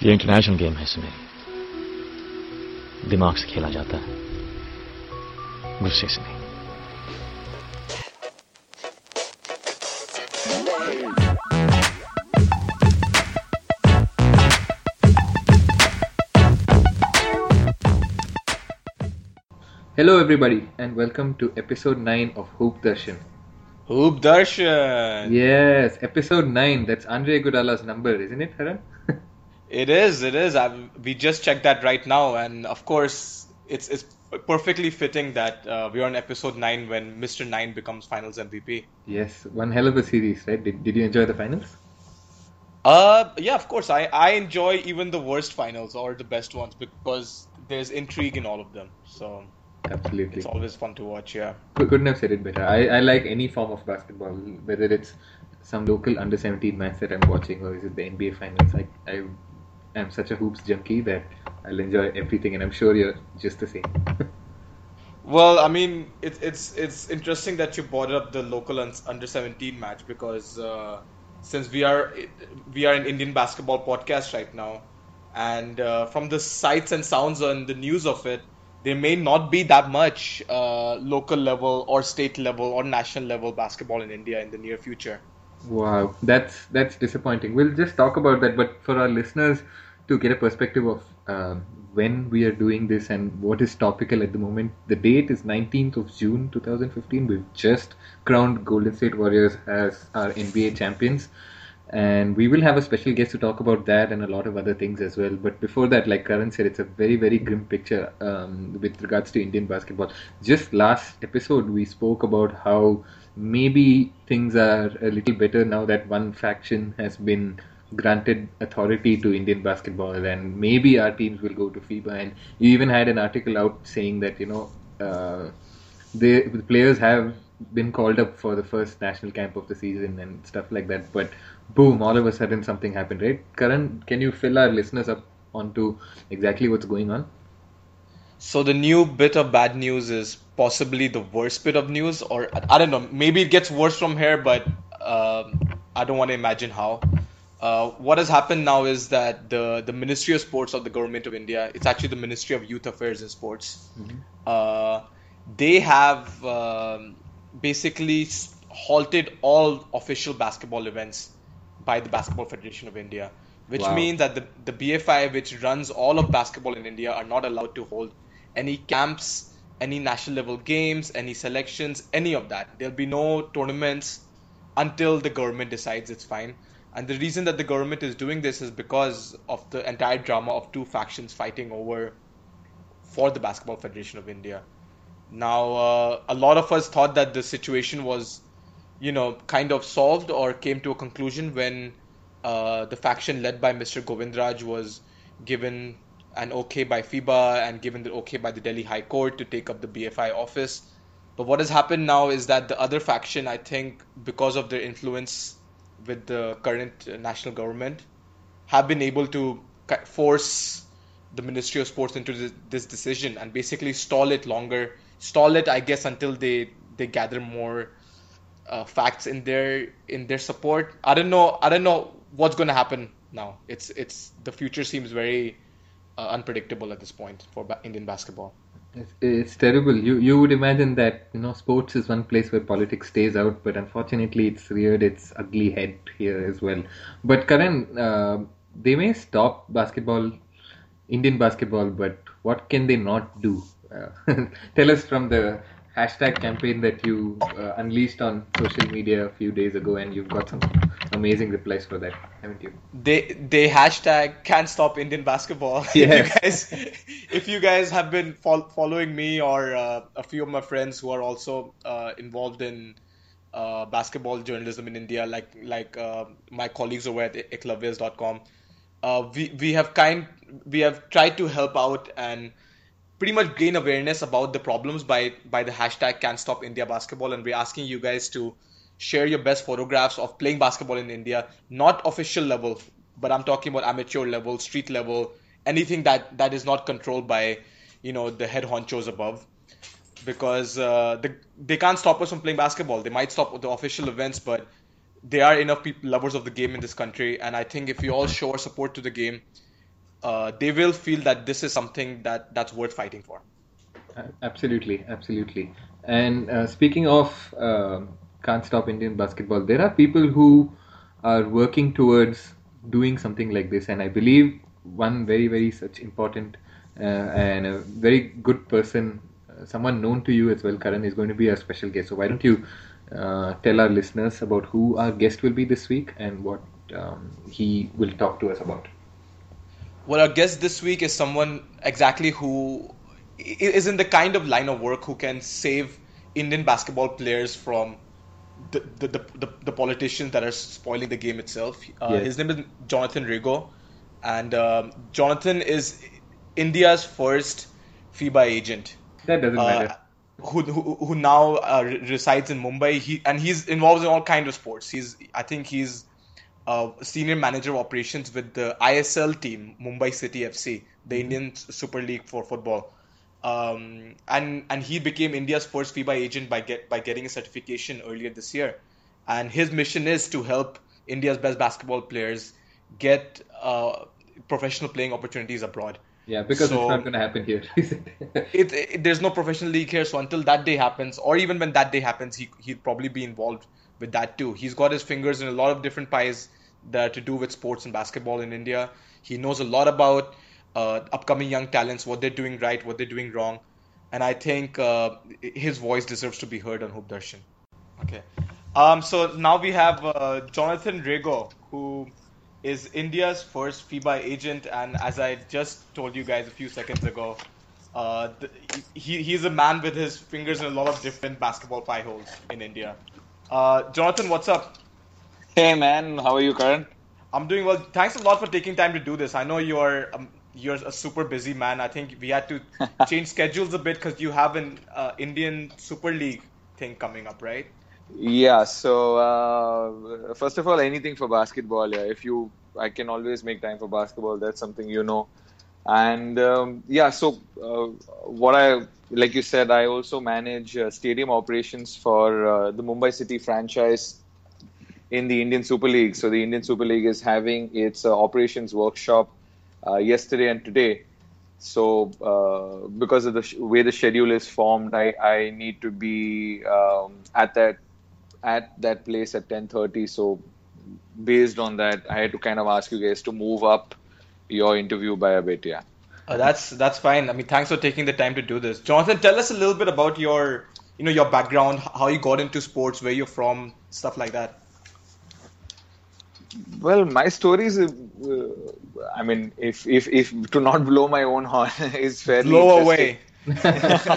ये international game है सुमेर, दिमाग से खेला जाता है, गुस्से से नहीं। Hello everybody and welcome to episode 9 of Hoop Darshan. Hoop Darshan. Yes, episode 9. That's Andre Iguodala's number, isn't it, Haran? It is. We just checked that right now, and of course, it's perfectly fitting that we're on episode 9 when Mr. 9 becomes Finals MVP. Yes, one hell of a series, right? Did you enjoy the finals? Yeah, of course. I enjoy even the worst finals or the best ones because there's intrigue in all of them. So Absolutely. it's always fun to watch. Yeah. Couldn't have said it better. I like any form of basketball, whether it's some local under 17 match that I'm watching or is it the NBA finals. I am such a hoops junkie that I'll enjoy everything, and I'm sure you're just the same. Well, I mean, it's interesting that you brought up the local under 17 match because since we are an Indian basketball podcast right now, and from the sights and sounds and the news of it, there may not be that much local level or state level or national level basketball in India in the near future. Wow, that's disappointing. We'll just talk about that, but for our listeners to get a perspective of when we are doing this and what is topical at the moment, the date is 19th of June 2015. We've just crowned Golden State Warriors as our NBA champions, and we will have a special guest to talk about that and a lot of other things as well. But before that, like Karan said, it's a very, very grim picture with regards to Indian basketball. Just last episode, we spoke about how maybe things are a little better now that one faction has been granted authority to Indian basketball, and maybe our teams will go to FIBA. And you even had an article out saying that the players have been called up for the first national camp of the season and stuff like that. But boom, all of a sudden something happened, right? Karan, can you fill our listeners up onto exactly what's going on? So the new bit of bad news is possibly the worst bit of news, or I don't know, maybe it gets worse from here, but I don't want to imagine how. What has happened now is that the Ministry of Sports of the Government of India, it's actually the Ministry of Youth Affairs and Sports, they have basically halted all official basketball events by the Basketball Federation of India, which Wow. means that the BFI, which runs all of basketball in India, are not allowed to hold any camps, any national level games, any selections, any of that. There'll be no tournaments until the government decides it's fine. And the reason that the government is doing this is because of the entire drama of two factions fighting over for the Basketball Federation of India. Now, a lot of us thought that the situation was, kind of solved or came to a conclusion when the faction led by Mr. Govindraj was given an okay by FIBA and given the okay by the Delhi High Court to take up the BFI office. But what has happened now is that the other faction, I think, because of their influence with the current national government, have been able to force the Ministry of Sports into this decision and basically stall it, I guess, until they gather more facts in their support. I don't know what's going to happen now. It's the future seems very unpredictable at this point for Indian basketball. It's terrible. You would imagine that sports is one place where politics stays out, but unfortunately it's reared its ugly head here as well. But Karan, they may stop Indian basketball, but what can they not do? Tell us from the hashtag campaign that you unleashed on social media a few days ago, and you've got some amazing replies for that, haven't you? They hashtag can't stop Indian basketball. Yes. If you guys have been following me or a few of my friends who are also involved in basketball journalism in India, like my colleagues over at eklavya's.com, we have tried to help out and pretty much gain awareness about the problems by the hashtag can't stop India basketball, and we're asking you guys to share your best photographs of playing basketball in India, not official level, but I'm talking about amateur level, street level, anything that is not controlled by the head honchos above, because they can't stop us from playing basketball. They might stop the official events, but there are enough lovers of the game in this country, and I think if we all show our support to the game, they will feel that this is something that's worth fighting for. Absolutely, absolutely. And speaking of Can't Stop Indian Basketball, there are people who are working towards doing something like this, and I believe one very, very such important and a very good person, someone known to you as well, Karan, is going to be a special guest. So why don't you tell our listeners about who our guest will be this week and what he will talk to us about? Well, our guest this week is someone exactly who is in the kind of line of work who can save Indian basketball players from the politicians that are spoiling the game itself. Yes. His name is Jonathan Rigo, and Jonathan is India's first FIBA agent. That doesn't matter. Who now resides in Mumbai. He's involved in all kinds of sports. I think he's senior manager of operations with the ISL team, Mumbai City FC, the Indian Super League for football. And he became India's first FIBA agent by getting a certification earlier this year. And his mission is to help India's best basketball players get professional playing opportunities abroad. Yeah, because So- it's not going to happen here, is it? There's no professional league here, so until that day happens, or even when that day happens, he'd probably be involved with that too. He's got his fingers in a lot of different pies that to do with sports and basketball in India. He knows a lot about upcoming young talents, what they're doing right, what they're doing wrong, and I think his voice deserves to be heard on Hoop Darshan. Okay. So now we have Jonathan Rigo, who is India's first FIBA agent, and as I just told you guys a few seconds ago, he's a man with his fingers in a lot of different basketball pie holes in India. Jonathan, what's up? Hey man, how are you, Karan? I'm doing well. Thanks a lot for taking time to do this. I know you're a super busy man. I think we had to change schedules a bit because you have an Indian Super League thing coming up, right? Yeah, so first of all, anything for basketball. Yeah, I can always make time for basketball. That's something you know. And like you said, I also manage stadium operations for the Mumbai City franchise in the Indian Super League. So the Indian Super League is having its operations workshop yesterday and today. So because of the way the schedule is formed, I need to be at that place at 10:30. So based on that, I had to kind of ask you guys to move up your interview by a bit. Yeah. That's fine. I mean, thanks for taking the time to do this. Jonathan, tell us a little bit about your background, how you got into sports, where you're from, stuff like that. Well, my stories, I mean, if to not blow my own horn is fairly Blow interesting. away.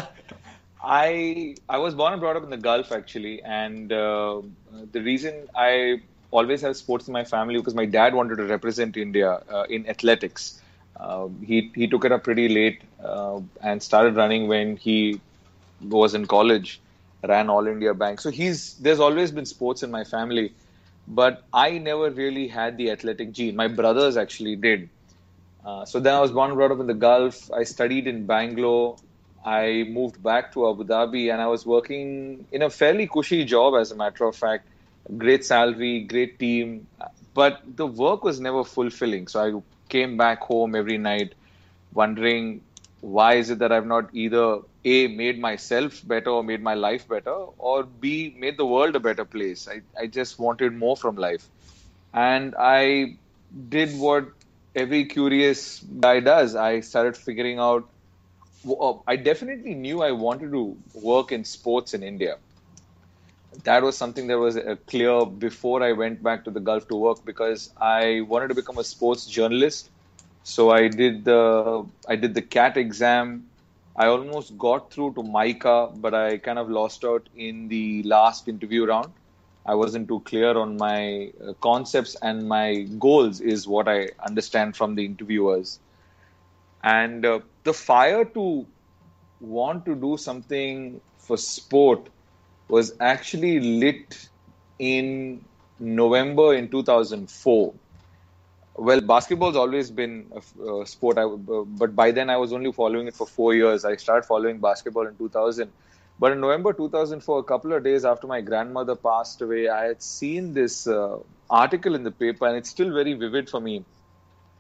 I was born and brought up in the Gulf actually, and the reason I always have sports in my family because my dad wanted to represent India in athletics. He took it up pretty late and started running when he was in college, ran All India Bank. So there's always been sports in my family. But I never really had the athletic gene. My brothers actually did. So then I was born and brought up in the Gulf. I studied in Bangalore. I moved back to Abu Dhabi and I was working in a fairly cushy job, as a matter of fact. Great salary, great team. But the work was never fulfilling. So I came back home every night wondering, why is it that I've not either A, made myself better or made my life better, or B, made the world a better place. I just wanted more from life. And I did what every curious guy does. I started figuring out, I definitely knew I wanted to work in sports in India. That was something that was clear before I went back to the Gulf to work because I wanted to become a sports journalist. So I did the CAT exam. I almost got through to MICA, but I kind of lost out in the last interview round. I wasn't too clear on my concepts and my goals is what I understand from the interviewers. And the fire to want to do something for sport was actually lit in November in 2004. Well, basketball's always been a sport, but by then I was only following it for 4 years. I started following basketball in 2000. But in November 2004, a couple of days after my grandmother passed away, I had seen this article in the paper, and it's still very vivid for me.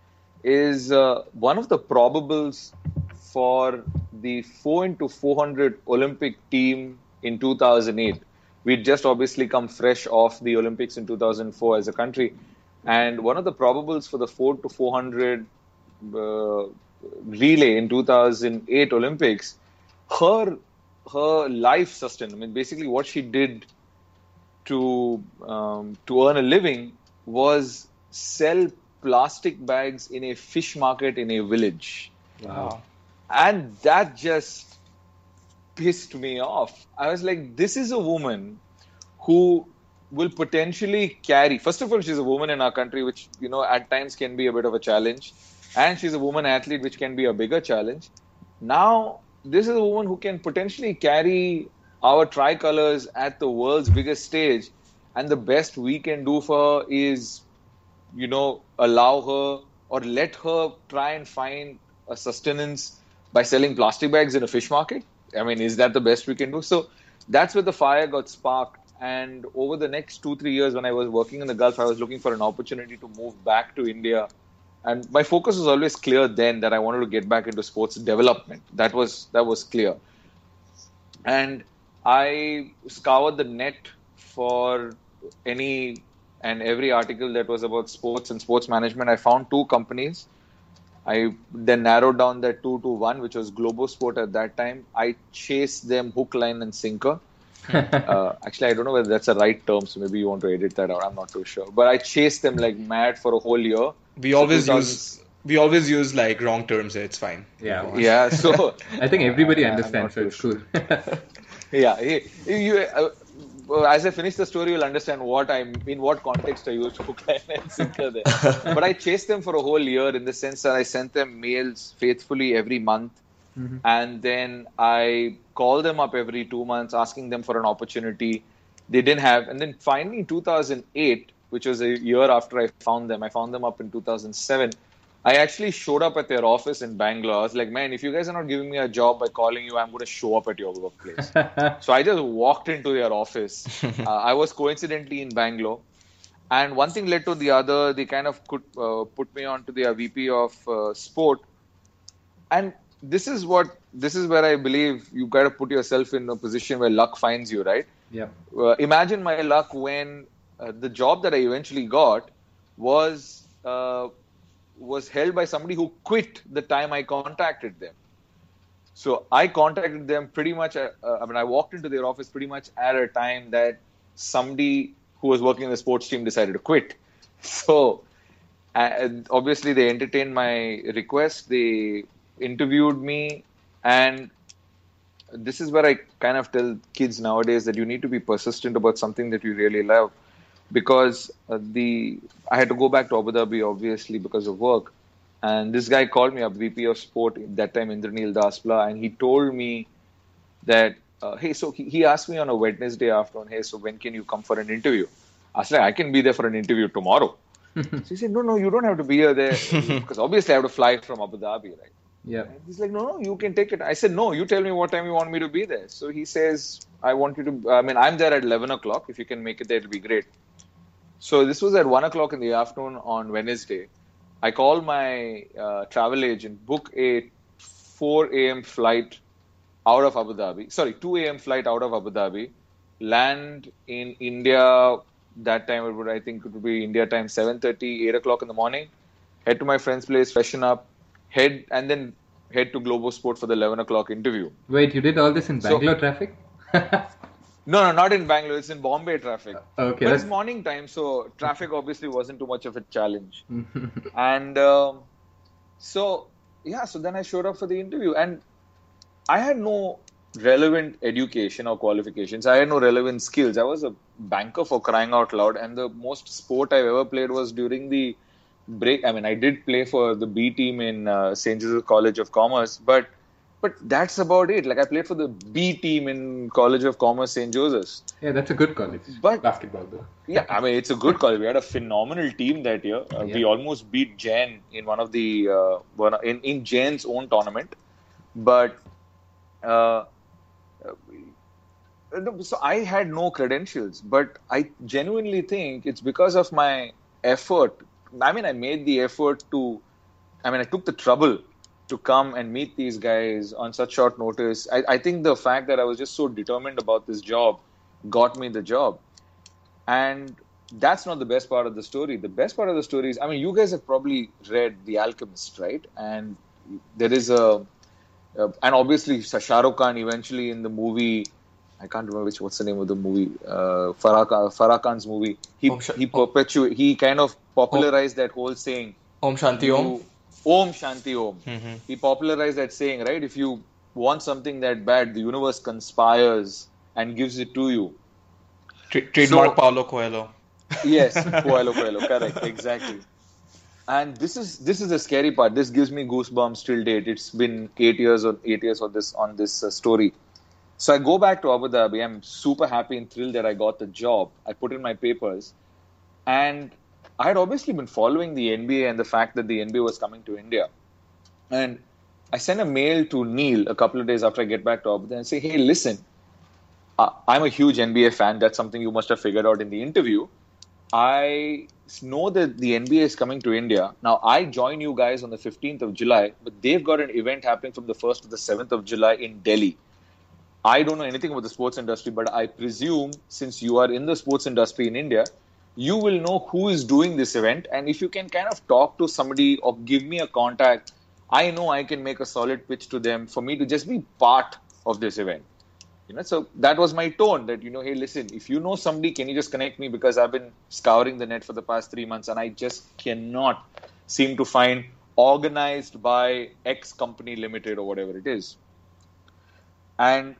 is one of the probables for the 4x400 Olympic team in 2008. We'd just obviously come fresh off the Olympics in 2004 as a country. And one of the probables for the 4x400 relay in 2008 Olympics, her life sustenance, I mean, basically what she did to earn a living was sell plastic bags in a fish market in a village. Wow. And that just pissed me off. I was like, this is a woman who will potentially carry, first of all, she's a woman in our country, which, you know, at times can be a bit of a challenge. And she's a woman athlete, which can be a bigger challenge. Now, this is a woman who can potentially carry our tricolors at the world's biggest stage. And the best we can do for her is, you know, allow her or let her try and find a sustenance by selling plastic bags in a fish market. I mean, is that the best we can do? So that's where the fire got sparked. And over the next 2-3 years, when I was working in the Gulf, I was looking for an opportunity to move back to India. And my focus was always clear then that I wanted to get back into sports development. That was clear. And I scoured the net for any and every article that was about sports and sports management. I found 2 companies. I then narrowed down that 2 to 1, which was Globosport at that time. I chased them hook, line and sinker. Actually, I don't know whether that's a right term, so maybe you want to edit that out. I'm not too sure. But I chased them like mad for a whole year. We always use like wrong terms here. It's fine. Yeah. Yeah. So I think everybody I'm understands, not so it's cool. yeah. As I finish the story, you'll understand in what context I used hook, line and sinker there. But I chased them for a whole year in the sense that I sent them mails faithfully every month. Mm-hmm. And then I called them up every 2 months, asking them for an opportunity. They didn't have. And then finally in 2008, which was a year after I found them up in 2007. I actually showed up at their office in Bangalore. I was like, man, if you guys are not giving me a job by calling you, I'm going to show up at your workplace. So I just walked into their office. I was coincidentally in Bangalore. And one thing led to the other. They kind of put me on to their VP of sport. And this is where I believe you got to put yourself in a position where luck finds you, right? Yeah. Imagine my luck when the job that I eventually got was held by somebody who quit the time I contacted them. So I contacted them pretty much. I walked into their office pretty much at a time that somebody who was working in the sports team decided to quit. So obviously they entertained my request. They interviewed me, and this is where I kind of tell kids nowadays that you need to be persistent about something that you really love. Because I had to go back to Abu Dhabi, obviously, because of work. And this guy called me up, VP of Sport, at that time, Indranil Daspla, and he told me that, hey, so he asked me on a Wednesday afternoon, hey, so when can you come for an interview? I was like, I can be there for an interview tomorrow. So he said, no, you don't have to be here there, because obviously I have to fly from Abu Dhabi, right? Yeah. And he's like, no, you can take it. I said, no, you tell me what time you want me to be there. So he says, I'm there at 11 o'clock. If you can make it there, it'll be great. So this was at 1 o'clock in the afternoon on Wednesday. I called my travel agent, book a 4 a.m. flight out of Abu Dhabi. Sorry, 2 a.m. flight out of Abu Dhabi. Land in India. That time, I think it would be India time, 7:30, 8 o'clock in the morning. Head to my friend's place, freshen up. Head to Globosport for the 11 o'clock interview. Wait, you did all this in Bangalore traffic? No, not in Bangalore. It's in Bombay traffic. Okay. But it's morning time, so traffic obviously wasn't too much of a challenge. And so then I showed up for the interview. And I had no relevant education or qualifications. I had no relevant skills. I was a banker for crying out loud. And the most sport I've ever played was during the break. I mean, I did play for the B team in St. Joseph College of Commerce, but that's about it. Like, I played for the B team in College of Commerce, St. Joseph's. Yeah, that's a good college. But basketball, though. Yeah, I mean, it's a good college. We had a phenomenal team that year. We almost beat Jain in one of the in Jain's own tournament. But so I had no credentials. But I genuinely think it's because of my effort. I mean, I made the effort to I took the trouble to come and meet these guys on such short notice. I think the fact that I was just so determined about this job got me the job. And that's not the best part of the story. The best part of the story is, you guys have probably read The Alchemist, right? And there is and obviously Shah Rukh Khan eventually in the movie, I can't remember what's the name of the movie, Farah Khan's movie. He kind of popularized that whole saying. Om Shanti Om. Om Shanti Om. Mm-hmm. He popularized that saying, right? If you want something that bad, the universe conspires and gives it to you. Trademark Paulo Coelho. Yes, Paulo Coelho, correct, exactly. And this is the scary part. This gives me goosebumps till date. It's been 8 years on this story. So I go back to Abu Dhabi. I'm super happy and thrilled that I got the job. I put in my papers, and I had obviously been following the NBA and the fact that the NBA was coming to India. And I sent a mail to Neil a couple of days after I get back to Abu Dhabi and say, hey, listen, I'm a huge NBA fan. That's something you must have figured out in the interview. I know that the NBA is coming to India. Now, I join you guys on the 15th of July, but they've got an event happening from the 1st to the 7th of July in Delhi. I don't know anything about the sports industry, but I presume since you are in the sports industry in India, you will know who is doing this event. And if you can kind of talk to somebody or give me a contact, I know I can make a solid pitch to them for me to just be part of this event. So that was my tone that, hey, listen, if you know somebody, can you just connect me? Because I've been scouring the net for the past 3 months and I just cannot seem to find organized by X company limited or whatever it is. And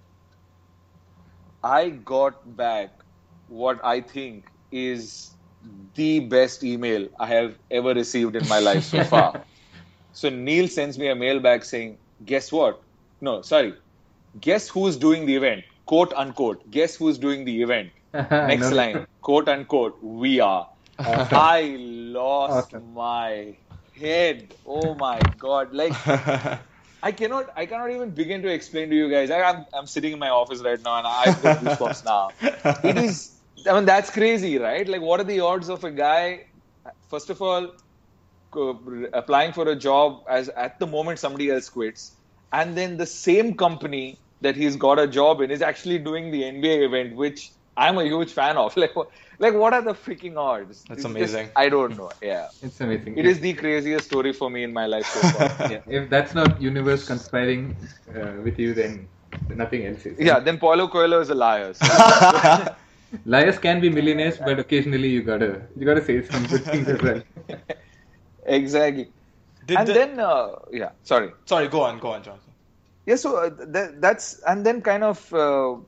I got back what I think is the best email I have ever received in my life so far. So Neil sends me a mail back saying, guess what? No, sorry. Guess who's doing the event? Quote unquote. Guess who's doing the event? Next line. Quote unquote. We are. Awesome. I lost my head. Oh my God. Like, I cannot even begin to explain to you guys. I'm sitting in my office right now and I've got goosebumps now. It is, that's crazy, right? Like, what are the odds of a guy, first of all, applying for a job as at the moment somebody else quits, and then the same company that he's got a job in is actually doing the NBA event, which I'm a huge fan of. Like what are the freaking odds? That's amazing. I don't know. Yeah. It's amazing. It is the craziest story for me in my life so far. Yeah. If that's not universe conspiring with you, then nothing else is. Yeah, then Paulo Coelho is a liar. So. Liars can be millionaires, but occasionally you gotta say some good things as well. Exactly. Sorry, go on, Jonathan. Yeah, so that's, and then kind of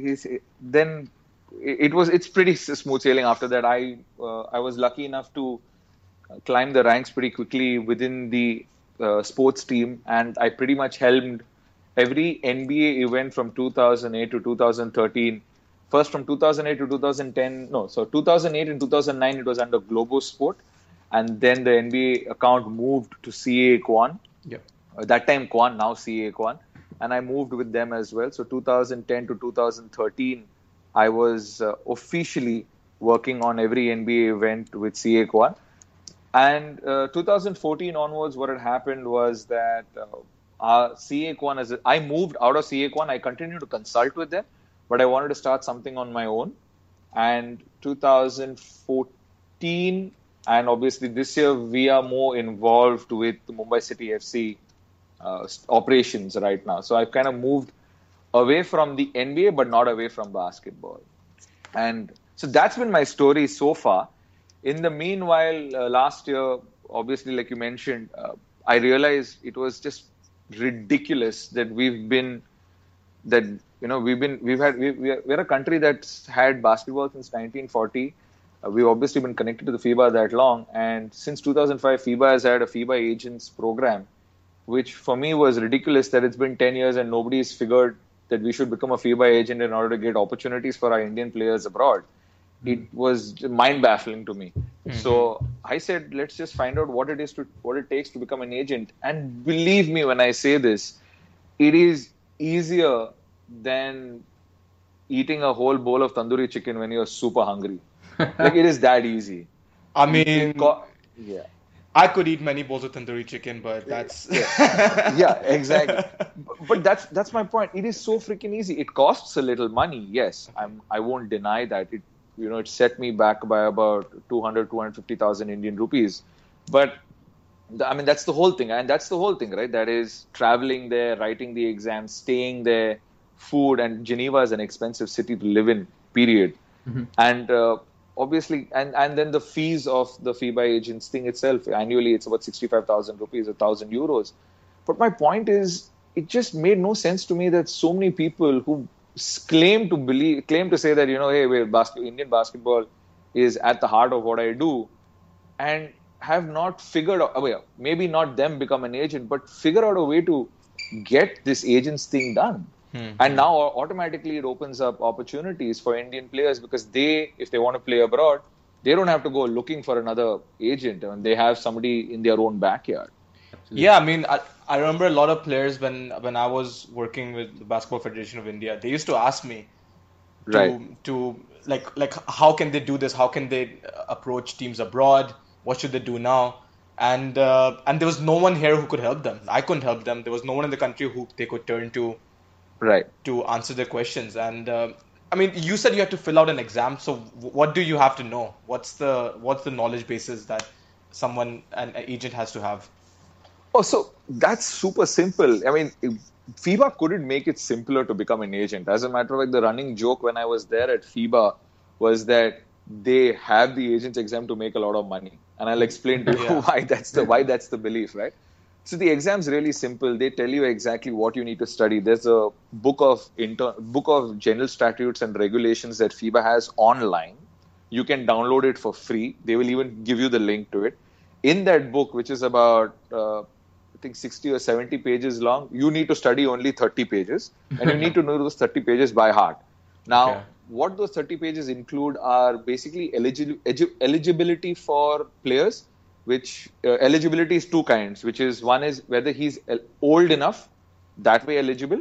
it's pretty smooth sailing after that. I was lucky enough to climb the ranks pretty quickly within the sports team, and I pretty much helmed every NBA event from 2008 to 2013. First from 2008 to 2010, 2008 and 2009 it was under Globo Sport. And then the NBA account moved to CAA Quan. Yeah. That time Quan, now CAA Quan. And I moved with them as well. So 2010 to 2013, I was officially working on every NBA event with CAA Quan. And 2014 onwards, what had happened was that CAA Quan, I moved out of CAA Quan. I continued to consult with them, but I wanted to start something on my own. And 2014... and obviously this year we are more involved with the Mumbai City FC operations right now. So I've kind of moved away from the NBA, but not away from basketball. And so that's been my story so far. In the meanwhile, last year, obviously, like you mentioned, I realized it was just ridiculous that we're a country that's had basketball since 1940. We've obviously been connected to the FIBA that long, and since 2005, FIBA has had a FIBA agents program, which for me was ridiculous that it's been 10 years and nobody's figured that we should become a FIBA agent in order to get opportunities for our Indian players abroad. It was mind-baffling to me. Mm-hmm. So I said, let's just find out what it takes to become an agent. And believe me when I say this, it is easier than eating a whole bowl of tandoori chicken when you're super hungry. Like, it is that easy. I mean, I could eat many bowls of tandoori chicken, but that's Yeah, exactly. But that's my point. It is so freaking easy. It costs a little money, yes. I won't deny that. It set me back by about 250,000 Indian rupees. But that's the whole thing, and that's the whole thing, right? That is traveling there, writing the exam, staying there, food, and Geneva is an expensive city to live in. Period. And obviously, and then the fees of the FIBA agents thing itself, annually it's about 65,000 rupees, 1,000 euros. But my point is, it just made no sense to me that so many people who claim to say that, hey, Indian basketball is at the heart of what I do, and have not figured out, maybe not them become an agent, but figure out a way to get this agents thing done. And now automatically it opens up opportunities for Indian players, because if they want to play abroad, they don't have to go looking for another agent, and they have somebody in their own backyard. Absolutely. Yeah, I mean, I remember a lot of players when I was working with the Basketball Federation of India, they used to ask me to like how can they do this? How can they approach teams abroad? What should they do now? And there was no one here who could help them. I couldn't help them. There was no one in the country who they could turn to to answer their questions. And I mean, you said you had to fill out an exam. So what do you have to know? What's the knowledge basis that an agent has to have? Oh, so that's super simple. I mean, FIBA couldn't make it simpler to become an agent. As a matter of fact, the running joke when I was there at FIBA was that they have the agent's exam to make a lot of money. And I'll explain to you why that's the belief, right? So the exam's really simple. They tell you exactly what you need to study. There's a book of general statutes and regulations that FIBA has online. You can download it for free. They will even give you the link to it. In that book, which is about, I think 60 or 70 pages long, you need to study only 30 pages. And you need to know those 30 pages by heart. Now, what those 30 pages include are basically eligibility for players, which eligibility is two kinds, which is one is whether he's old enough, that way eligible.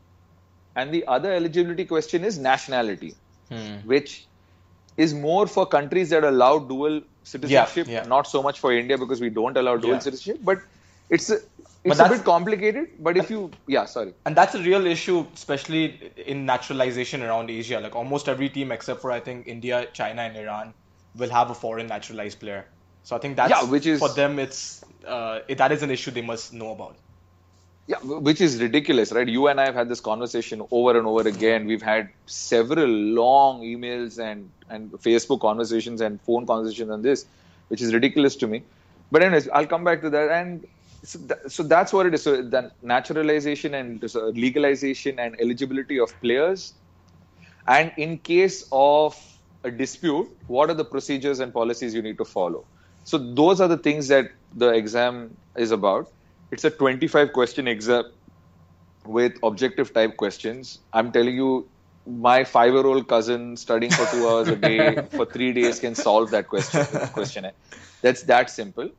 And the other eligibility question is nationality, which is more for countries that allow dual citizenship, not so much for India because we don't allow dual citizenship, but it's a bit complicated. But if you, And that's a real issue, especially in naturalization around Asia. Like almost every team except for I think India, China, and Iran will have a foreign naturalized player. So I think that's for them. It's that is an issue they must know about. Yeah, which is ridiculous, right? You and I have had this conversation over and over again. We've had several long emails and Facebook conversations and phone conversations on this, which is ridiculous to me. But anyways, I'll come back to that. And so that's what it is. So the naturalization and legalization and eligibility of players. And in case of a dispute, what are the procedures and policies you need to follow? So those are the things that the exam is about. It's a 25-question exam with objective type questions. I'm telling you, my 5-year-old cousin studying for 2 hours a day for 3 days can solve that questionnaire. That's that simple.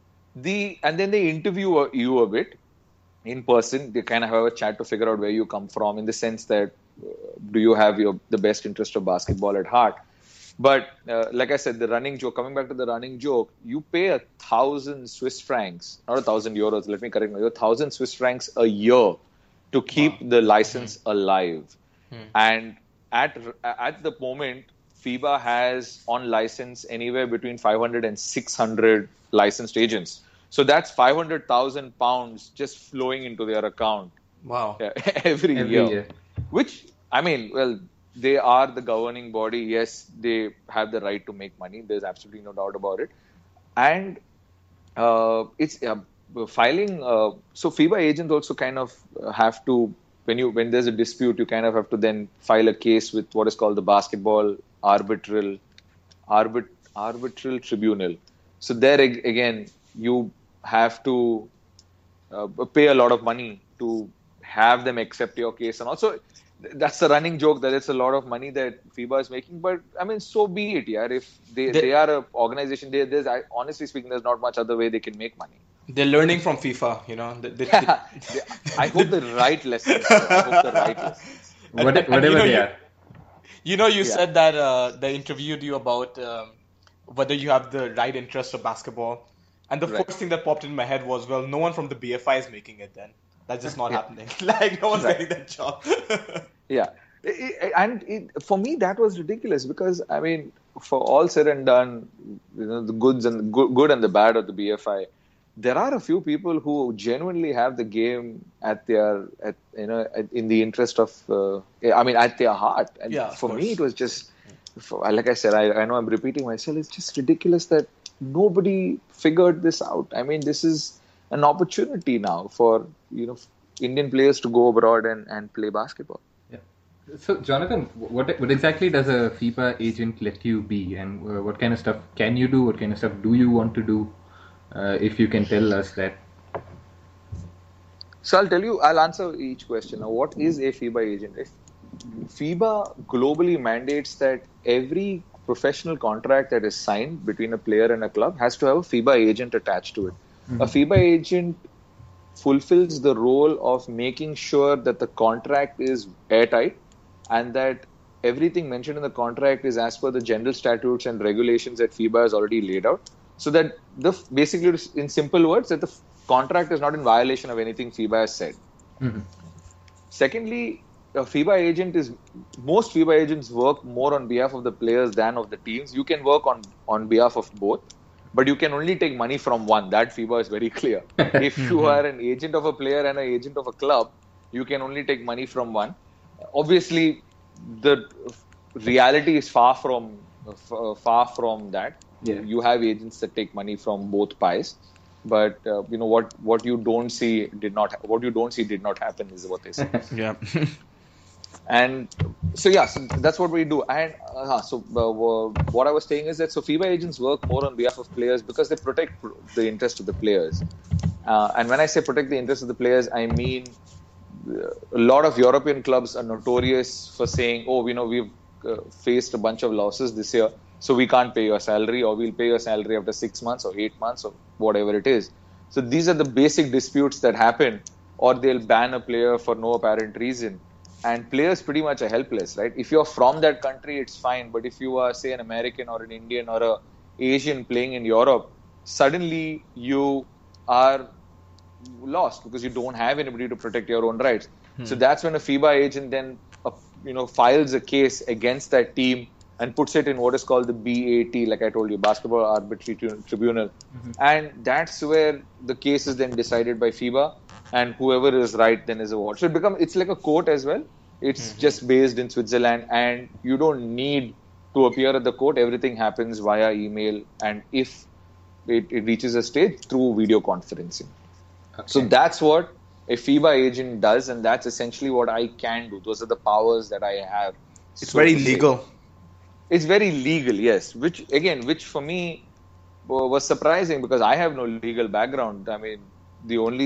And then they interview you a bit in person. They kind of have a chat to figure out where you come from, in the sense that do you have the best interest of basketball at heart. But like I said, coming back to the running joke, you pay 1,000 Swiss francs, not 1,000 euros, let me correct myself, 1,000 Swiss francs a year to keep the license alive. And at the moment, FIBA has on license anywhere between 500 and 600 licensed agents. So that's 500,000 pounds just flowing into their account. Wow. Every year. Which, I mean, well, they are the governing body. Yes, they have the right to make money. There's absolutely no doubt about it. And it's filing. So FIBA agents also kind of have to, when there's a dispute, you kind of have to then file a case with what is called the Basketball Arbitral Tribunal. So there again, you have to pay a lot of money to have them accept your case. And also, that's the running joke that it's a lot of money that FIBA is making. But I mean, so be it, yeah. If they are an organization, honestly speaking, there's not much other way they can make money. They're learning from FIFA, you know. I hope the right lessons. Whatever they are. You said that they interviewed you about whether you have the right interest of basketball. And the Right. first thing that popped in my head was, well, no one from the BFI is making it then. That's just not Yeah. happening. Like, no one's Right. getting that job. Yeah. For me, that was ridiculous because, I mean, for all said and done, the goods and good and the bad of the BFI, there are a few people who genuinely have the game in the interest of, at their heart. And Yeah, of for me, course. it was just, like I said, I know I'm repeating myself. It's just ridiculous that nobody figured this out. I mean, this is an opportunity now for, Indian players to go abroad and play basketball. Yeah. So, Jonathan, what exactly does a FIBA agent let you be, and what kind of stuff can you do? What kind of stuff do you want to do? If you can tell us that. So I'll answer each question. Now, what is a FIBA agent? FIBA globally mandates that every professional contract that is signed between a player and a club has to have a FIBA agent attached to it. A FIBA agent fulfills the role of making sure that the contract is airtight and that everything mentioned in the contract is as per the general statutes and regulations that FIBA has already laid out. So that basically, in simple words, that the contract is not in violation of anything FIBA has said. Mm-hmm. Secondly, most FIBA agents work more on behalf of the players than of the teams. You can work on behalf of both, but you can only take money from one. That FIBA is very clear. If you are an agent of a player and an agent of a club, you can only take money from one. Obviously, the reality is far from that. Yeah. You have agents that take money from both pies, but what you don't see did not happen is what they say. Yeah. And so that's what we do. And what I was saying is that FIBA agents work more on behalf of players because they protect the interest of the players. And when I say protect the interest of the players, I mean a lot of European clubs are notorious for saying, we've faced a bunch of losses this year, so we can't pay your salary, or we'll pay your salary after 6 months or 8 months or whatever it is. So these are the basic disputes that happen, or they'll ban a player for no apparent reason. And players pretty much are helpless, right? If you're from that country, it's fine. But if you are, say, an American or an Indian or an Asian playing in Europe, suddenly you are lost because you don't have anybody to protect your own rights. So that's when a FIBA agent then, files a case against that team and puts it in what is called the BAT, like I told you, Basketball Arbitration Tribunal. And that's where the case is then decided by FIBA, and whoever is right then is awarded. So it's like a court as well. It's just based in Switzerland, and you don't need to appear at the court. Everything happens via email, and if it reaches a stage, through video conferencing. Okay. So that's what a FIBA agent does, and that's essentially what I can do. Those are the powers that I have. It's very legal. It's very legal, yes. Which for me was surprising because I have no legal background. I mean, the only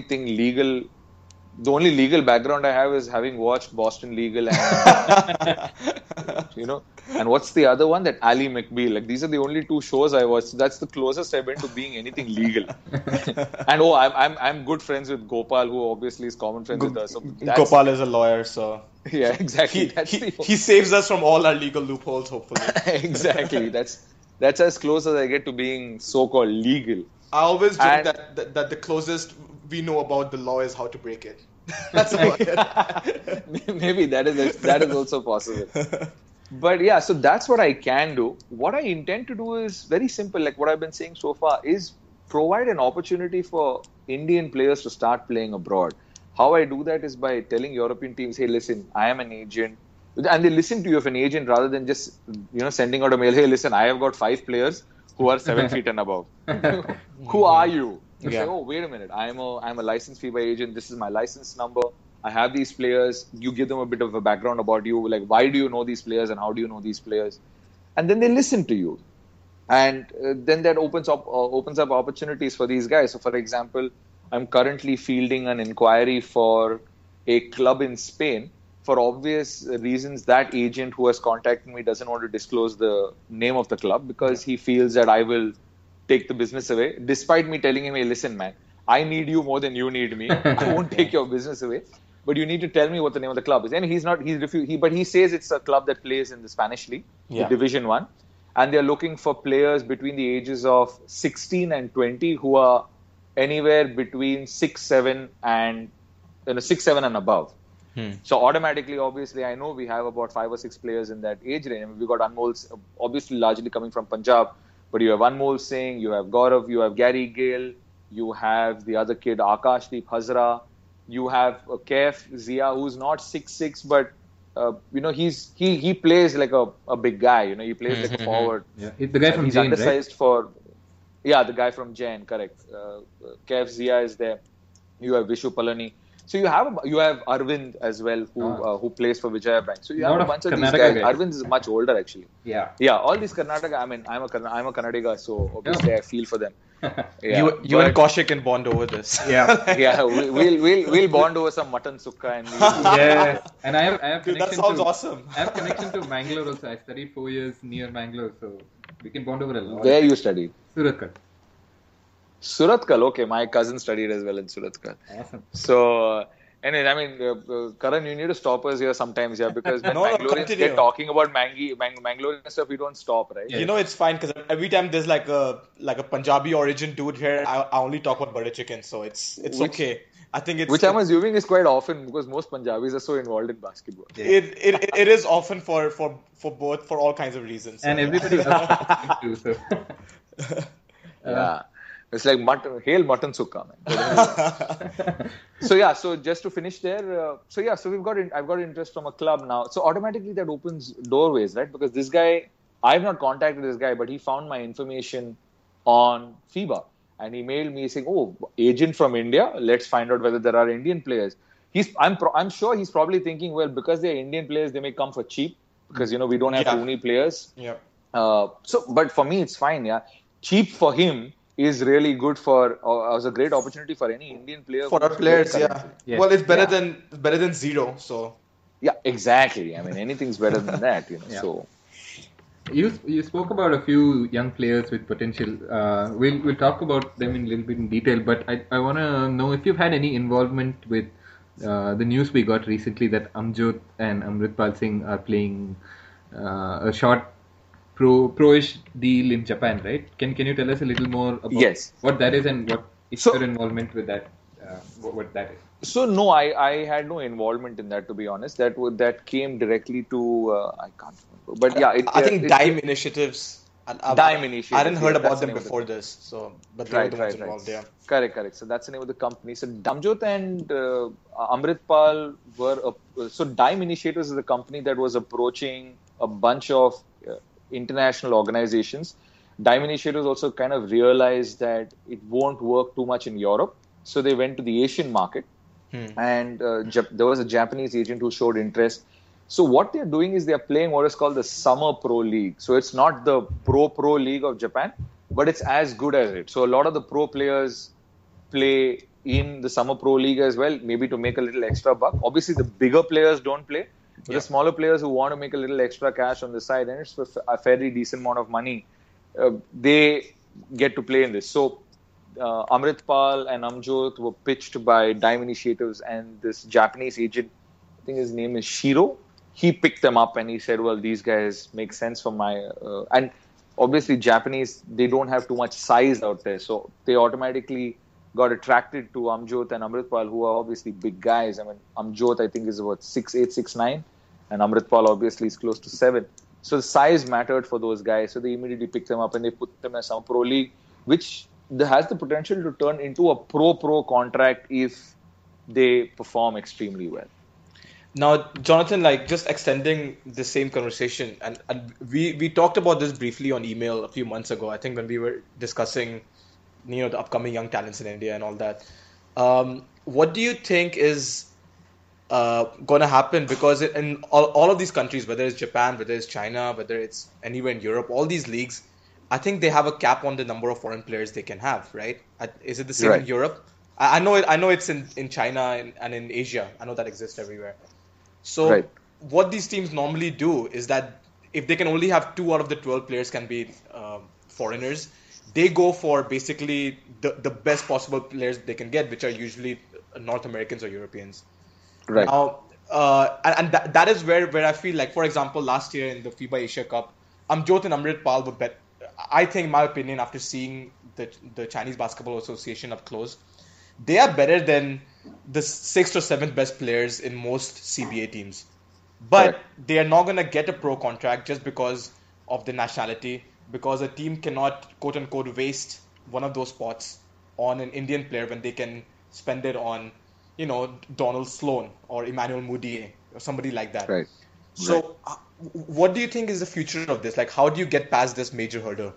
legal background I have is having watched Boston Legal and and what's the other one? That Ally McBeal. Like, these are the only two shows I watched. That's the closest I've been to being anything legal. And I'm good friends with Gopal, who obviously is common friends with us. So Gopal is a lawyer, so yeah, exactly. He saves us from all our legal loopholes, hopefully. Exactly. That's as close as I get to being so-called legal. I always joke that the closest we know about the law is how to break it. That's about it. Maybe that is also possible. But yeah, so that's what I can do. What I intend to do is very simple, like what I've been saying so far, is provide an opportunity for Indian players to start playing abroad. How I do that is by telling European teams, hey, listen, I am an agent. And they listen to you as an agent rather than just sending out a mail, hey, listen, I have got 5 players who are 7 feet and above. Who are you? You say, oh, wait a minute, I'm a licensed FIBA agent. This is my license number. I have these players. You give them a bit of a background about you. Like, why do you know these players and how do you know these players? And then they listen to you. And then that opens up opportunities for these guys. So, for example, I'm currently fielding an inquiry for a club in Spain. For obvious reasons, that agent who has contacted me doesn't want to disclose the name of the club because he feels that I will take the business away, despite me telling him, hey, listen, man, I need you more than you need me. I won't take your business away, but you need to tell me what the name of the club is. And he's refused, but he says it's a club that plays in the Spanish league, the Division 1. and they're looking for players between the ages of 16 and 20 who are anywhere between 6'7" and 6'7" and above. So automatically, obviously, I know we have about 5 or 6 players in that age range. I mean, we got Anmol, obviously largely coming from Punjab, but you have Anmol Singh, you have Gaurav, you have Gary Gale, you have the other kid Akashdeep Hazra, you have Kaif Zia, who's not 6'6", but he plays like a big guy. He plays like a forward. Yeah, the guy from he's Jain, undersized right? for. Yeah, the guy from Jain, correct. Kaif Zia is there. You have Vishu Palani. So you have Arvind as well, who plays for Vijaya Bank. So you have a bunch of these guys. Arvind is much older actually. Yeah. Yeah, all these Karnataka. I mean, I'm a Kannadiga, so obviously I feel for them. Yeah, you and Kaushik can bond over this. Yeah. Yeah, we'll bond over some mutton sukka and yeah. And I have Dude, that connection sounds to, awesome. I have connection to Mangalore also. I studied 4 years near Mangalore, so we can bond over a lot. Where you studied? Suratkal. Suratkal, okay. My cousin studied as well in Suratkal. Awesome. So, anyway, I mean, Karan, you need to stop us here sometimes, yeah, because when No, Mangaloreans continue. get talking about Mangalorean stuff, we don't stop, right? You know, it's fine because every time there's like a Punjabi origin dude here, I only talk about butter chicken, so it's okay. I think it's Which I'm assuming is quite often because most Punjabis are so involved in basketball. it is often for all kinds of reasons. So, And everybody else too. So. Yeah. It's like hail mutton sukka, man. So just to finish there, so I've got interest from a club now. So automatically that opens doorways, right? Because this guy, I've not contacted this guy, but he found my information on FIBA and he mailed me saying, "Oh, agent from India. Let's find out whether there are Indian players." I'm sure he's probably thinking, well, because they're Indian players, they may come for cheap because we don't have Rooney players. Yeah. But for me, it's fine. Yeah, cheap for him is really good was a great opportunity for any Indian player. For our players, yeah. Yes. Well, it's better than zero. So. Yeah, exactly. I mean, anything's better than that, Yeah. So. You spoke about a few young players with potential. We'll talk about them in a little bit in detail, but I want to know if you've had any involvement with the news we got recently that Amjot and Amritpal Singh are playing a short pro-ish deal in Japan, right? Can you tell us a little more about what that is and what is your involvement with that? What that is? So no, I had no involvement in that, to be honest. That came directly to I can't remember, but yeah, I think Dime Initiatives. Dime Initiatives. I hadn't heard about them before this, but they were the ones involved. Yeah. Correct. So that's the name of the company. So Amjot and Amritpal were so Dime Initiatives is a company that was approaching a bunch of international organizations. Dime Initiatives also kind of realized that it won't work too much in Europe, so they went to the Asian market. And there was a Japanese agent who showed interest. So what they're doing is they're playing what is called the Summer Pro League. So it's not the Pro League of Japan, but it's as good as it. So a lot of the pro players play in the Summer Pro League as well, maybe to make a little extra buck. Obviously, the bigger players don't play. But the smaller players who want to make a little extra cash on the side, and it's for a fairly decent amount of money, they get to play in this. So Amritpal and Amjot were pitched by Dime Initiatives, and this Japanese agent, I think his name is Shiro, he picked them up and he said, well, these guys make sense for my... and obviously Japanese, they don't have too much size out there, so they automatically got attracted to Amjot and Amritpal, who are obviously big guys. I mean, Amjot, I think, is about 6'8", 6'9", and Amritpal obviously is close to 7. So the size mattered for those guys, so they immediately picked them up and they put them in some pro league, which has the potential to turn into a pro contract if they perform extremely well. Now, Jonathan, like just extending the same conversation, and we talked about this briefly on email a few months ago, I think, when we were discussing the upcoming young talents in India and all that. What do you think is going to happen? Because in all of these countries, whether it's Japan, whether it's China, whether it's anywhere in Europe, all these leagues, I think they have a cap on the number of foreign players they can have, right? Is it the same in Europe? I know it's in China and in Asia. I know that exists everywhere. So what these teams normally do is that if they can only have 2 out of the 12 players can be foreigners, they go for basically the best possible players they can get, which are usually North Americans or Europeans. Now, and that is where I feel like, for example, last year in the FIBA Asia Cup, Amjot and Amritpal were better. I think, in my opinion, after seeing the Chinese Basketball Association up close, they are better than the 6th or 7th best players in most CBA teams. But Correct. they are not going to get a pro contract just because of the nationality, because a team cannot, quote unquote, waste one of those spots on an Indian player when they can spend it on, Donald Sloan or Emmanuel Mudiay or somebody like that. Right. So, what do you think is the future of this? Like, how do you get past this major hurdle?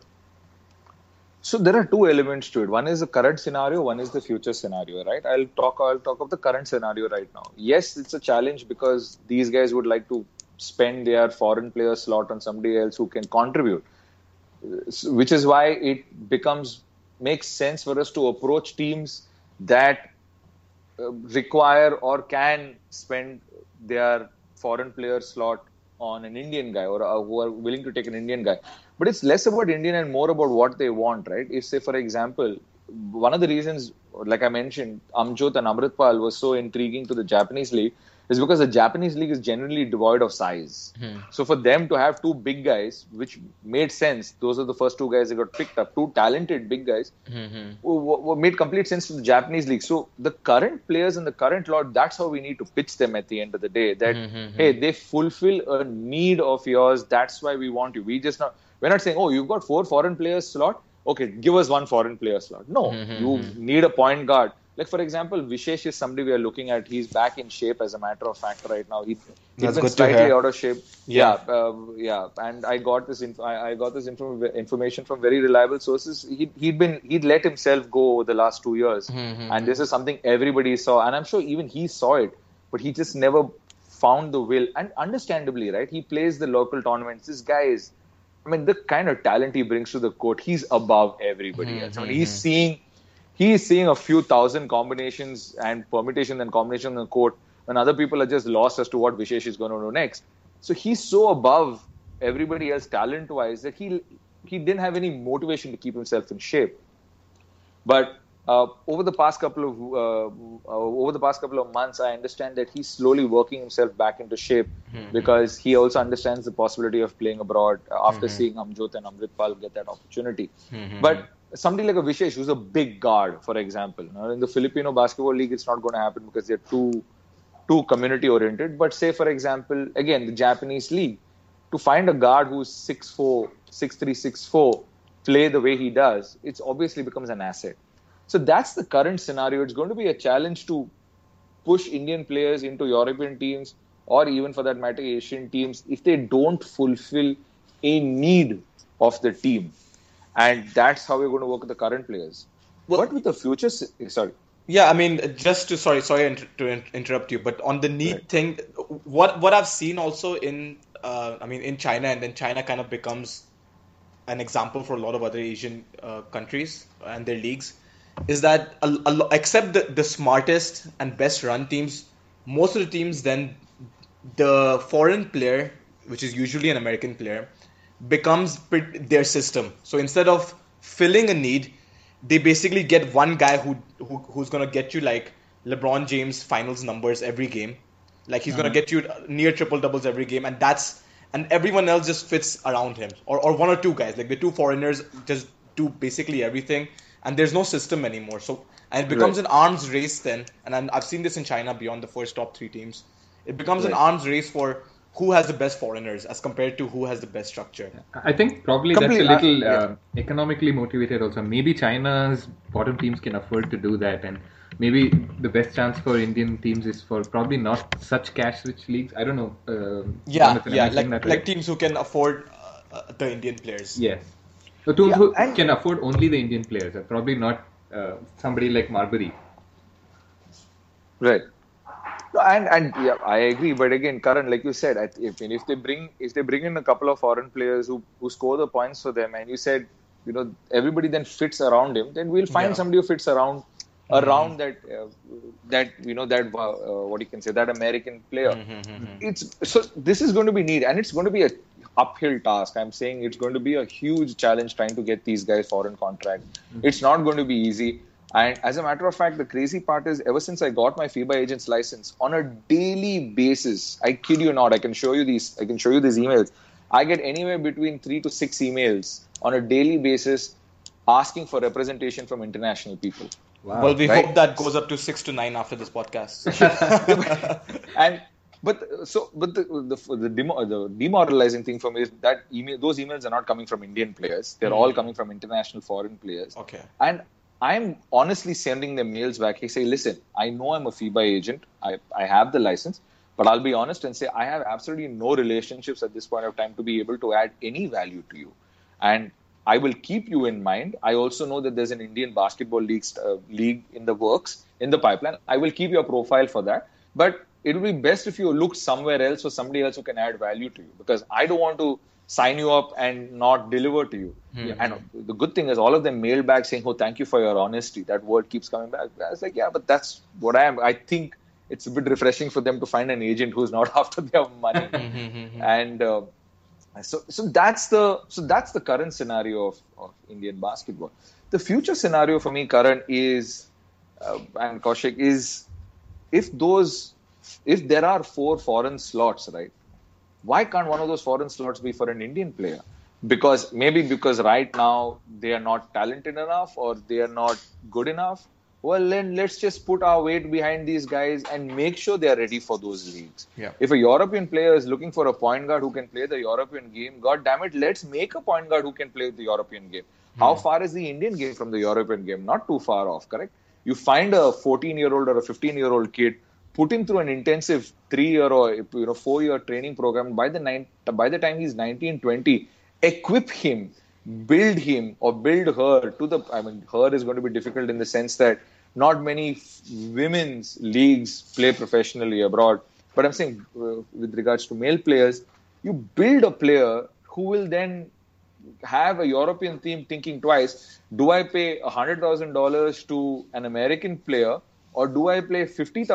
So there are two elements to it. One is the current scenario, one is the future scenario, right? I'll talk of the current scenario right now. Yes, it's a challenge because these guys would like to spend their foreign player slot on somebody else who can contribute, which is why it makes sense for us to approach teams that require or can spend their foreign player slot on an Indian guy or who are willing to take an Indian guy. But it's less about Indian and more about what they want, right? If, say, for example, one of the reasons, like I mentioned, Amjot and Amritpal was so intriguing to the Japanese league is because the Japanese league is generally devoid of size. So for them to have two big guys, which made sense, those are the first two guys that got picked up, two talented big guys, made complete sense to the Japanese league. So the current players in the current lot, that's how we need to pitch them at the end of the day. That, hey, they fulfill a need of yours. That's why we want you. We're not saying, oh, you've got 4 foreign players slot. Okay, give us 1 foreign player slot. No, you need a point guard. Like, for example, Vishesh is somebody we are looking at. He's back in shape, as a matter of fact, right now. He's been slightly out of shape. Yeah. And I got this information from very reliable sources. He'd let himself go over the last 2 years. And this is something everybody saw. And I'm sure even he saw it, but he just never found the will. And understandably, right? He plays the local tournaments. This guy is, the kind of talent he brings to the court, he's above everybody else. He's seeing a few thousand combinations and permutations and combinations on the court when other people are just lost as to what Vishesh is going to do next. So he's so above everybody else talent-wise that he didn't have any motivation to keep himself in shape. But over the past couple of months, I understand that he's slowly working himself back into shape because he also understands the possibility of playing abroad after seeing Amjot and Amritpal get that opportunity. But somebody like a Vishesh, who's a big guard, for example, in the Filipino basketball league, it's not going to happen because they're too community oriented. But say, for example, again, the Japanese league, to find a guard who's 6'4", 6'3", 6'4", play the way he does, it obviously becomes an asset. So that's the current scenario. It's going to be a challenge to push Indian players into European teams or even for that matter Asian teams if they don't fulfill a need of the team. And that's how we're going to work with the current players. But with the future, sorry. Yeah, sorry to interrupt you, but on the need thing, what I've seen also in China, and then China kind of becomes an example for a lot of other Asian countries and their leagues, is that except the smartest and best run teams, most of the teams, then the foreign player, which is usually an American player, becomes their system. So instead of filling a need, they basically get one guy who's going to get you like LeBron James finals numbers every game. Like he's going to get you near triple doubles every game, and everyone else just fits around him. Or one or two guys, like the 2 foreigners just do basically everything. And there's no system anymore. And it becomes an arms race then. And I've seen this in China beyond the first top 3 teams. It becomes an arms race for who has the best foreigners as compared to who has the best structure. I think probably that's a little economically motivated also. Maybe China's bottom teams can afford to do that. And maybe the best chance for Indian teams is for probably not such cash-rich leagues. I don't know. Like teams who can afford the Indian players. Yes. The teams who can afford only the Indian players are probably not somebody like Marbury. Right. And I agree. But again, Karan, like you said, if they bring in a couple of foreign players who score the points for them, and you said, everybody then fits around him, then we'll find somebody who fits around that what you can say, that American player. So this is going to be neat, and it's going to be a uphill task. I'm saying it's going to be a huge challenge trying to get these guys foreign contract. It's not going to be easy. And as a matter of fact, the crazy part is, ever since I got my FIBA agent's license, on a daily basis, I kid you not, I can show you these emails. I get anywhere between 3 to 6 emails on a daily basis asking for representation from international people. Wow. Well, we Right. hope that goes up to 6 to 9 after this podcast. And but the demoralizing thing for me is that those emails are not coming from Indian players. They're all coming from international foreign players. Okay. And I'm honestly sending them mails back. They say, listen, I know I'm a FIBA agent. I have the license. But I'll be honest and say I have absolutely no relationships at this point of time to be able to add any value to you. And I will keep you in mind. I also know that there's an Indian basketball league in the works, in the pipeline. I will keep your profile for that. But it will be best if you look somewhere else for somebody else who can add value to you. Because I don't want to sign you up and not deliver to you. And the good thing is all of them mailed back saying, oh, thank you for your honesty. That word keeps coming back. I was like, yeah, but that's what I am. I think it's a bit refreshing for them to find an agent who's not after their money. And so that's the current scenario of Indian basketball. The future scenario for me, Karan, is and Kaushik, is if there are 4 foreign slots, right? Why can't one of those foreign slots be for an Indian player? Because right now they are not talented enough or they are not good enough. Well, then let's just put our weight behind these guys and make sure they are ready for those leagues. Yeah. If a European player is looking for a point guard who can play the European game, God damn it, let's make a point guard who can play the European game. How far is the Indian game from the European game? Not too far off, correct? You find a 14-year-old or a 15-year-old kid, put him through an intensive 3-year or 4-year training program. By the time he's 19, 20, equip him, build him or build her her is going to be difficult in the sense that not many women's leagues play professionally abroad. But I'm saying with regards to male players, you build a player who will then have a European team thinking twice. Do I pay $100,000 to an American player or do I pay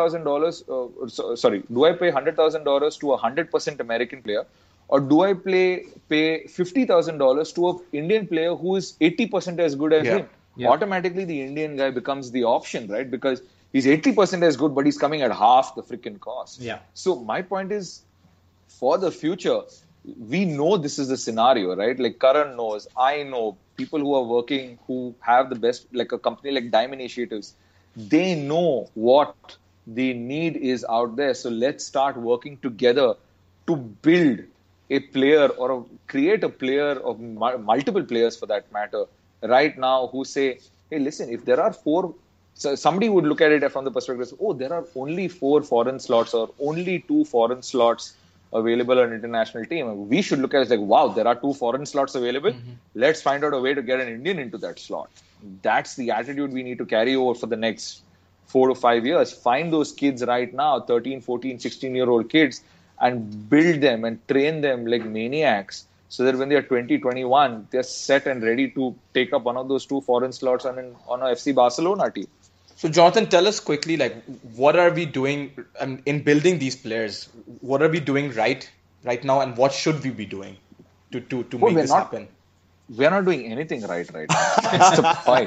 $50,000? Do I pay $100,000 to a 100% American player? Or do I pay $50,000 to an Indian player who is 80% as good as him? Yeah. Automatically, the Indian guy becomes the option, right? Because he's 80% as good, but he's coming at half the freaking cost. Yeah. So my point is, for the future, we know this is the scenario, right? Like Karan knows, I know, people who are working, who have the best, like a company like Dime Initiatives, they know what the need is out there. So let's start working together to build a player or create a player of multiple players for that matter right now who say, hey, listen, if there are 4, so somebody would look at it from the perspective of, oh, there are only 4 foreign slots or only 2 foreign slots available on international team. We should look at it like, wow, there are 2 foreign slots available. Let's find out a way to get an Indian into that slot. That's the attitude we need to carry over for the next 4 to 5 years. Find those kids right now, 13, 14, 16-year-old kids, and build them and train them like maniacs so that when they are 20, 21, they're set and ready to take up one of those 2 foreign slots on a FC Barcelona team. So, Jonathan, tell us quickly, like, what are we doing in building these players? What are we doing right now, and what should we be doing to make this happen? We're not doing anything right now. That's the point.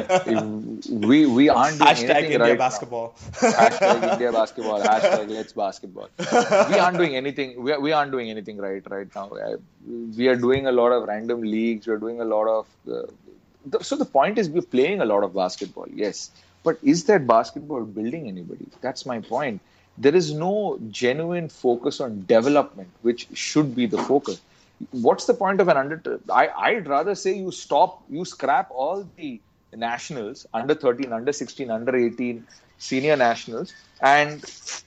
We aren't doing anything India right basketball. now. Hashtag India basketball. Hashtag let's basketball. We aren't doing anything. We aren't doing anything right now. We are doing a lot of random leagues. We're doing a lot of. So the point is, we're playing a lot of basketball. Yes, but is that basketball building anybody? That's my point. There is no genuine focus on development, which should be the focus. What's the point of I'd rather say you scrap all the nationals, under 13, under 16, under 18, senior nationals, and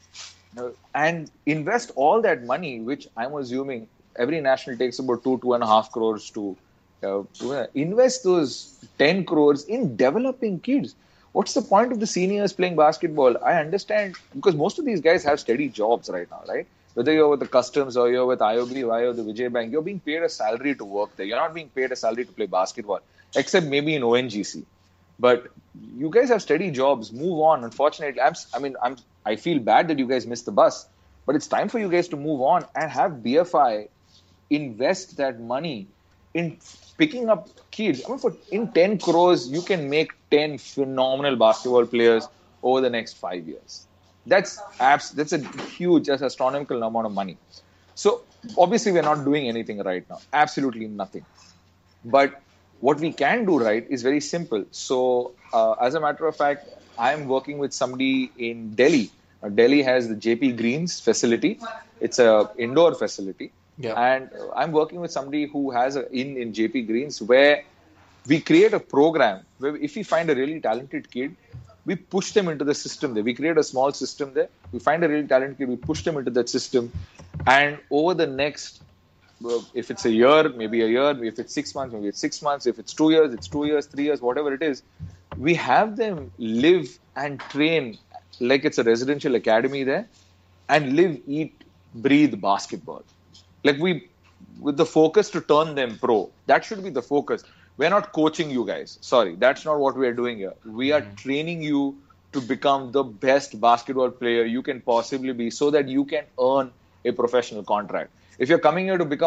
invest all that money, which I'm assuming every national takes about 2.5 crores to invest those 10 crores in developing kids. What's the point of the seniors playing basketball? I understand, because most of these guys have steady jobs right now, right? Whether you're with the Customs or you're with IOB or the Vijay Bank, you're being paid a salary to work there. You're not being paid a salary to play basketball, except maybe in ONGC. But you guys have steady jobs. Move on. Unfortunately, I feel bad that you guys missed the bus, but it's time for you guys to move on and have BFI invest that money in picking up kids. In 10 crores, you can make 10 phenomenal basketball players over the next 5 years. That's a huge, astronomical amount of money. So obviously we're not doing anything right now. Absolutely nothing. But what we can do right is very simple. So as a matter of fact, I'm working with somebody in Delhi. Delhi has the JP Greens facility. It's a indoor facility. Yeah. And I'm working with somebody who has in JP Greens where we create a program where if we find a really talented kid, we push them into the system there. We create a small system there. We find a really talented kid, we push them into that system. And over the next, if it's a year, maybe a year, if it's 6 months, maybe it's 6 months, if it's 2 years, it's 2 years, 3 years, whatever it is, we have them live and train like it's a residential academy there and live, eat, breathe basketball. Like with the focus to turn them pro. That should be the focus. We're not coaching you guys. Sorry, that's not what we are doing here. We are training you to become the best basketball player you can possibly be so that you can earn a professional contract. If you're coming here to become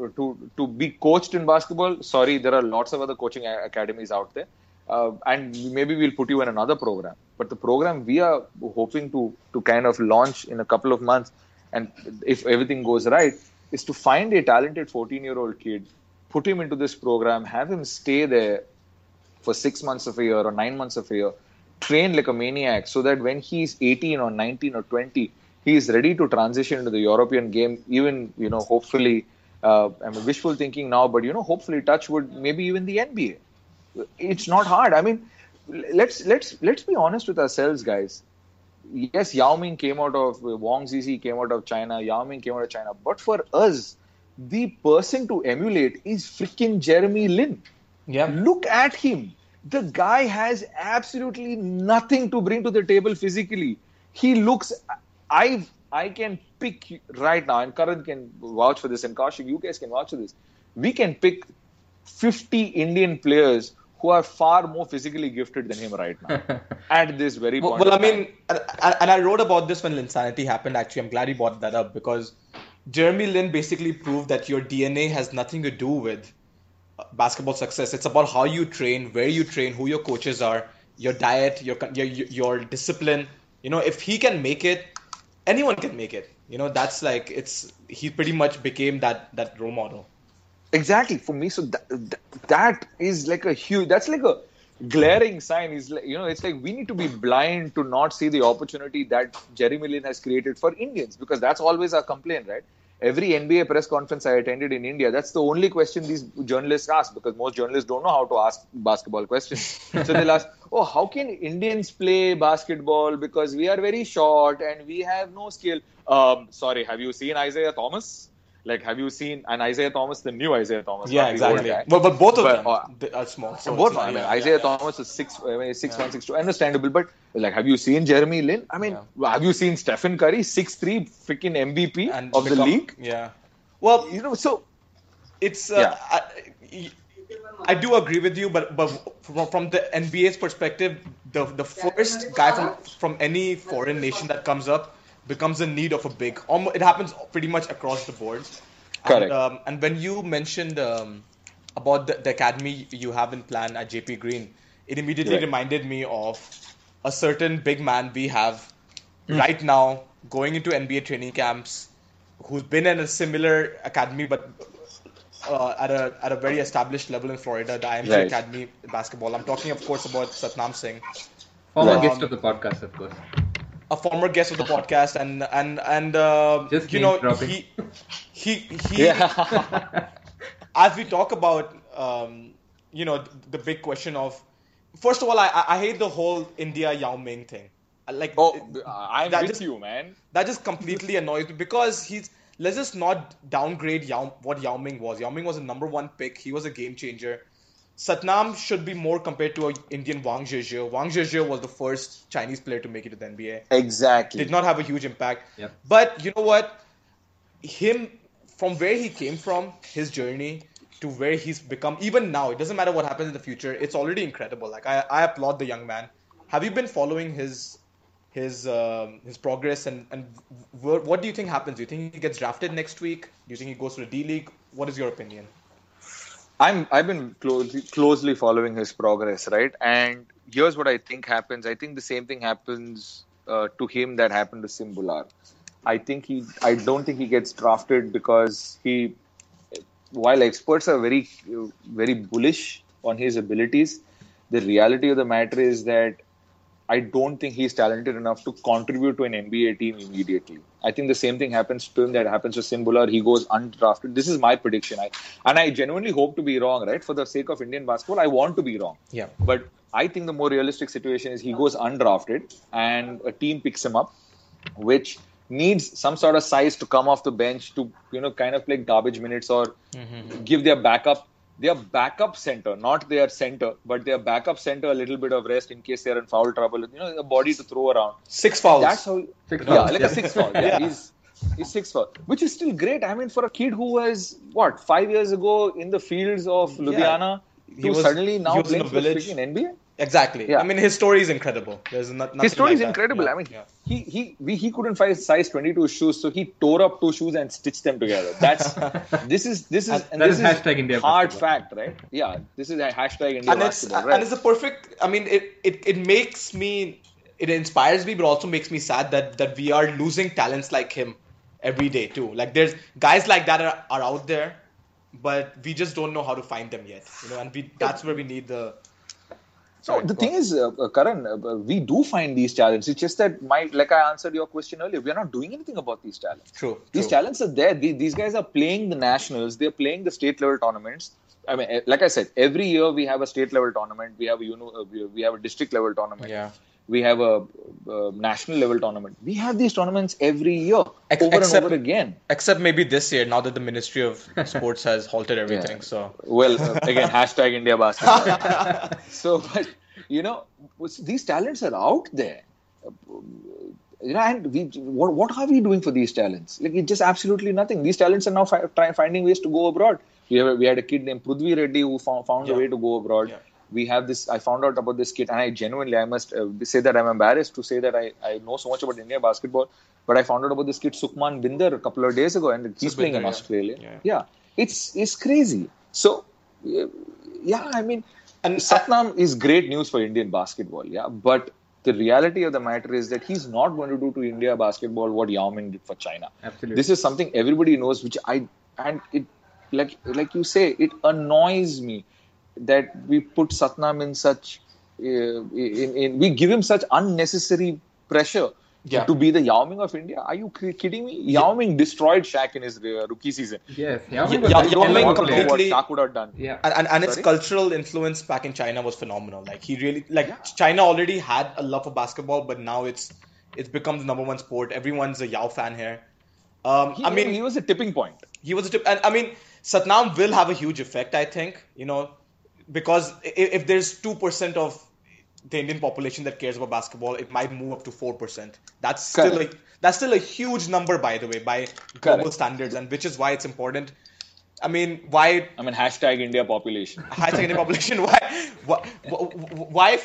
to be coached in basketball, sorry, there are lots of other coaching academies out there. And maybe we'll put you in another program. But the program we are hoping to kind of launch in a couple of months, and if everything goes right, is to find a talented 14-year-old kid, put him into this program, have him stay there for 6 months of a year or 9 months of a year, train like a maniac so that when he's 18 or 19 or 20, he is ready to transition into the European game, even, hopefully, I'm wishful thinking now, but, hopefully touch wood, maybe even the NBA. It's not hard. I mean, let's be honest with ourselves, guys. Yes, Yao Ming came out of Wang Zizi came out of China. Yao Ming came out of China. But for us, the person to emulate is freaking Jeremy Lin. Yeah. Look at him. The guy has absolutely nothing to bring to the table physically. He looks. I can pick right now, and Karan can vouch for this, and Kaushik, you guys can vouch for this. We can pick 50 Indian players who are far more physically gifted than him right now at this very point. Well, I mean, and I wrote about this when Linsanity happened. Actually, I'm glad you brought that up because Jeremy Lin basically proved that your DNA has nothing to do with basketball success. It's about how you train, where you train, who your coaches are, your diet, your discipline. If he can make it, anyone can make it. That's like he pretty much became that role model. Exactly, for me. So that is like that's like a glaring sign. Is like, it's like we need to be blind to not see the opportunity that Jeremy Lin has created for Indians, because that's always our complaint, right? Every NBA press conference I attended in India, that's the only question these journalists ask, because most journalists don't know how to ask basketball questions. So they'll ask, how can Indians play basketball because we are very short and we have no skill? Sorry, have you seen Isaiah Thomas? Like, have you seen Isaiah Thomas, the new Isaiah Thomas? Yeah, exactly. But both of them are small. So both. Isaiah Thomas is 6'1", 6'2", understandable. But like, have you seen Jeremy Lin? I mean, have you seen Stephen Curry, 6'3", freaking MVP of the league? Yeah. Well, so it's. I do agree with you, but from the NBA's perspective, the first guy from any foreign nation that comes up becomes a need of a big. It happens pretty much across the board. Correct. And when you mentioned about the academy you have in plan at JP Green, it immediately reminded me of a certain big man we have right now going into NBA training camps, who's been in a similar academy, but at a very established level in Florida, the IMG Academy basketball. I'm talking, of course, about Satnam Singh, former guest of the podcast, of course. A former guest of the podcast, and just he as we talk about the big question of, first of all, I hate the whole India Yao Ming thing. I'm with you, man. That just completely annoys me, because let's just not downgrade what Yao Ming was. Yao Ming was a number 1 pick. He was a game changer. Satnam should be more compared to an Indian Wang Zhezhe. Wang Zhezhe was the first Chinese player to make it to the NBA. Exactly. Did not have a huge impact. Yep. But you know what? From where he came from, his journey to where he's become, even now, it doesn't matter what happens in the future, it's already incredible. Like, I applaud the young man. Have you been following his progress, and what do you think happens? Do you think he gets drafted next week? Do you think he goes to the D-League? What is your opinion? I've been closely following his progress, right? And here's what I think happens. I think the same thing happens to him that happened to Sim Bhullar. I don't think he gets drafted because while experts are very, very bullish on his abilities, the reality of the matter is that I don't think he's talented enough to contribute to an NBA team immediately. I think the same thing happens to him that happens to Sim Bhullar. He goes undrafted. This is my prediction. I genuinely hope to be wrong, right? For the sake of Indian basketball, I want to be wrong. Yeah. But I think the more realistic situation is he goes undrafted and a team picks him up, which needs some sort of size to come off the bench to, kind of play garbage minutes or give their backup center, not their center, but their backup center a little bit of rest in case they're in foul trouble. A body to throw around. 6 fouls. That's how. A 6 foul. Yeah, he's 6 foul, which is still great. I mean, for a kid who was 5 years ago in the fields of Ludhiana, suddenly now playing for the freaking NBA. Exactly. Yeah. I mean, his story is incredible. There's nothing. His story is incredible. Yeah. I mean, he couldn't find size 22 shoes, so he tore up 2 shoes and stitched them together. This is hashtag India hard basketball. Fact, right? Yeah, this is a hashtag India basketball, right? And it's a perfect. I mean, it inspires me, but also makes me sad that we are losing talents like him every day too. Like there's guys like that are out there, but we just don't know how to find them yet. And that's where we need the. So the thing is, Karan, we do find these talents. It's just that, like I answered your question earlier, we are not doing anything about these talents. True. These talents are there. These guys are playing the nationals. They're playing the state level tournaments. I mean, like I said, every year we have a state level tournament. We have a district level tournament. Yeah. We have a national level tournament. We have these tournaments every year, and over again. Except maybe this year, now that the Ministry of Sports has halted everything. Yeah. So again, hashtag India basketball. So, but these talents are out there. And what are we doing for these talents? Like, it's just absolutely nothing. These talents are now finding ways to go abroad. We had a kid named Prudvi Reddy who found a way to go abroad. Yeah. We have this. I found out about this kid, and I must say that I'm embarrassed to say that I know so much about India basketball, but I found out about this kid Sukhman Binder a couple of days ago, and he's playing in Australia. Yeah, it's crazy. So, I mean, and Satnam is great news for Indian basketball. Yeah, but the reality of the matter is that he's not going to do to India basketball what Yao Ming did for China. Absolutely, this is something everybody knows. Like you say, it annoys me that we put Satnam in such, we give him such unnecessary pressure to be the Yao Ming of India. Are you kidding me? Yao Ming destroyed Shaq in his rookie season. Yes, Yao Ming completely. What Shaq would have done. Yeah, and its cultural influence back in China was phenomenal. Like China already had a love for basketball, but now it's become the number one sport. Everyone's a Yao fan here. He was a tipping point. He was and I mean, Satnam will have a huge effect, I think. Because if there's 2% of the Indian population that cares about basketball, it might move up to 4%. That's still a huge number, by the way, by global standards, and which is why it's important. I mean, why? Hashtag India population. Hashtag India population. Why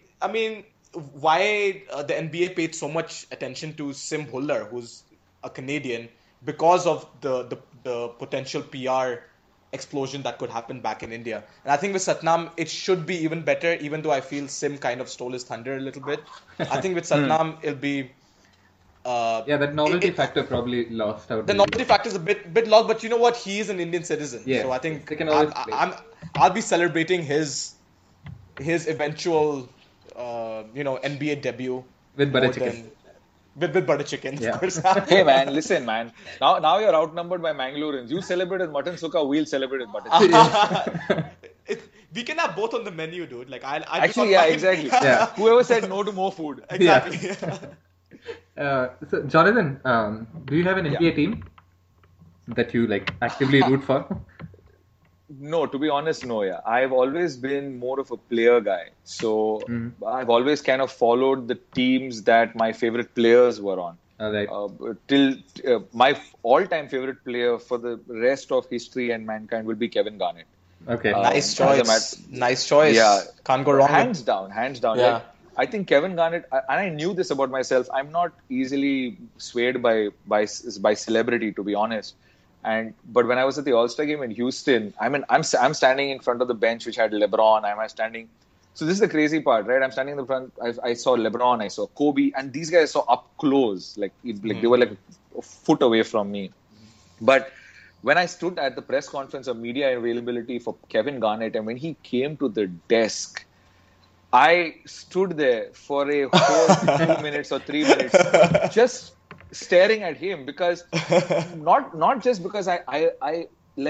the NBA paid so much attention to Sim Bhullar, who's a Canadian, because of the potential PR explosion that could happen back in India. And I think with Satnam, it should be even better, even though I feel Sim kind of stole his thunder a little bit. I think with Satnam, it'll be... that novelty factor probably lost out. The novelty factor is a bit lost, but you know what? He is an Indian citizen. Yeah, so I think they can always I'll be celebrating his eventual NBA debut. With butter chicken. With butter chicken, of course. Hey man, listen man. Now you're outnumbered by Mangaloreans. You celebrate with mutton sukha, we'll celebrate with butter chicken. We can have both on the menu, dude. Like exactly. Yeah. Whoever said no to more food. Exactly. So Jonathan, do you have an NBA team that you actively root for? No, to be honest, no. Yeah, I've always been more of a player guy. So I've always kind of followed the teams that my favorite players were on. All right. Till my all-time favorite player for the rest of history and mankind will be Kevin Garnett. Okay. Nice choice. Nice choice. Yeah. Can't go wrong. Hands down. Yeah. I think Kevin Garnett, and I knew this about myself. I'm not easily swayed by celebrity, to be honest. But when I was at the All-Star game in Houston, I'm standing in front of the bench which had LeBron. So this is the crazy part, right? I'm standing in the front. I saw LeBron, I saw Kobe, and these guys I saw up close. They were a foot away from me. But when I stood at the press conference of media availability for Kevin Garnett, and when he came to the desk, I stood there for a whole 2 minutes or 3 minutes just staring at him, because not just because I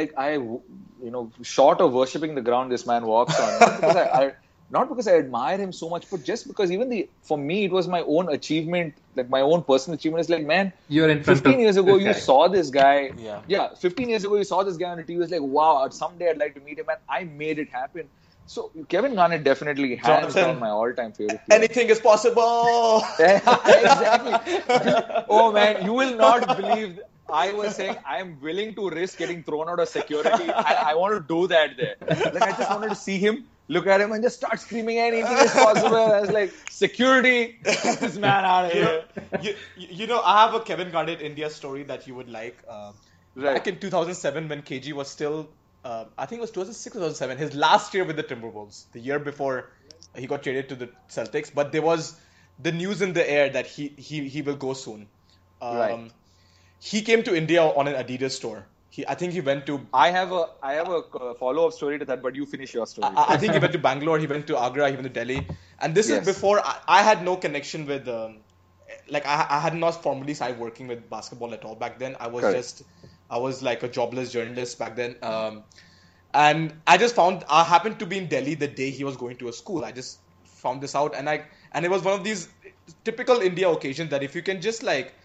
short of worshipping the ground this man walks on, not because I admire him so much, but just because for me it was my own achievement, like my own personal achievement. It's like, man, You're in front 15 years ago you guy. saw this guy. Yeah. 15 years ago you saw this guy on the TV. It was like, wow, someday I'd like to meet him, and I made it happen. So Kevin Garnett definitely hands Jonathan, down my all-time favorite player. Anything is possible. Exactly. Oh man, you will not believe. I was saying I am willing to risk getting thrown out of security. I want to do that there. Like, I just wanted to see him, look at him, and just start screaming, anything is possible. I was like, security, get this man out of here. I have a Kevin Garnett India story that you would like. Right. Back in 2007, when KG was still, I think it was 2006 or 2007, his last year with the Timberwolves, the year before he got traded to the Celtics. But there was the news in the air that he will go soon. Right. He came to India on an Adidas store. I think he went to. I have a follow-up story to that, but you finish your story. I think he went to Bangalore, he went to Agra, he went to Delhi, and this is before I had no connection with. I had not formally started working with basketball at all back then. I was I was like a jobless journalist back then, and I happened to be in Delhi the day he was going to a school. I just found this out, and it was one of these typical India occasions that if you can just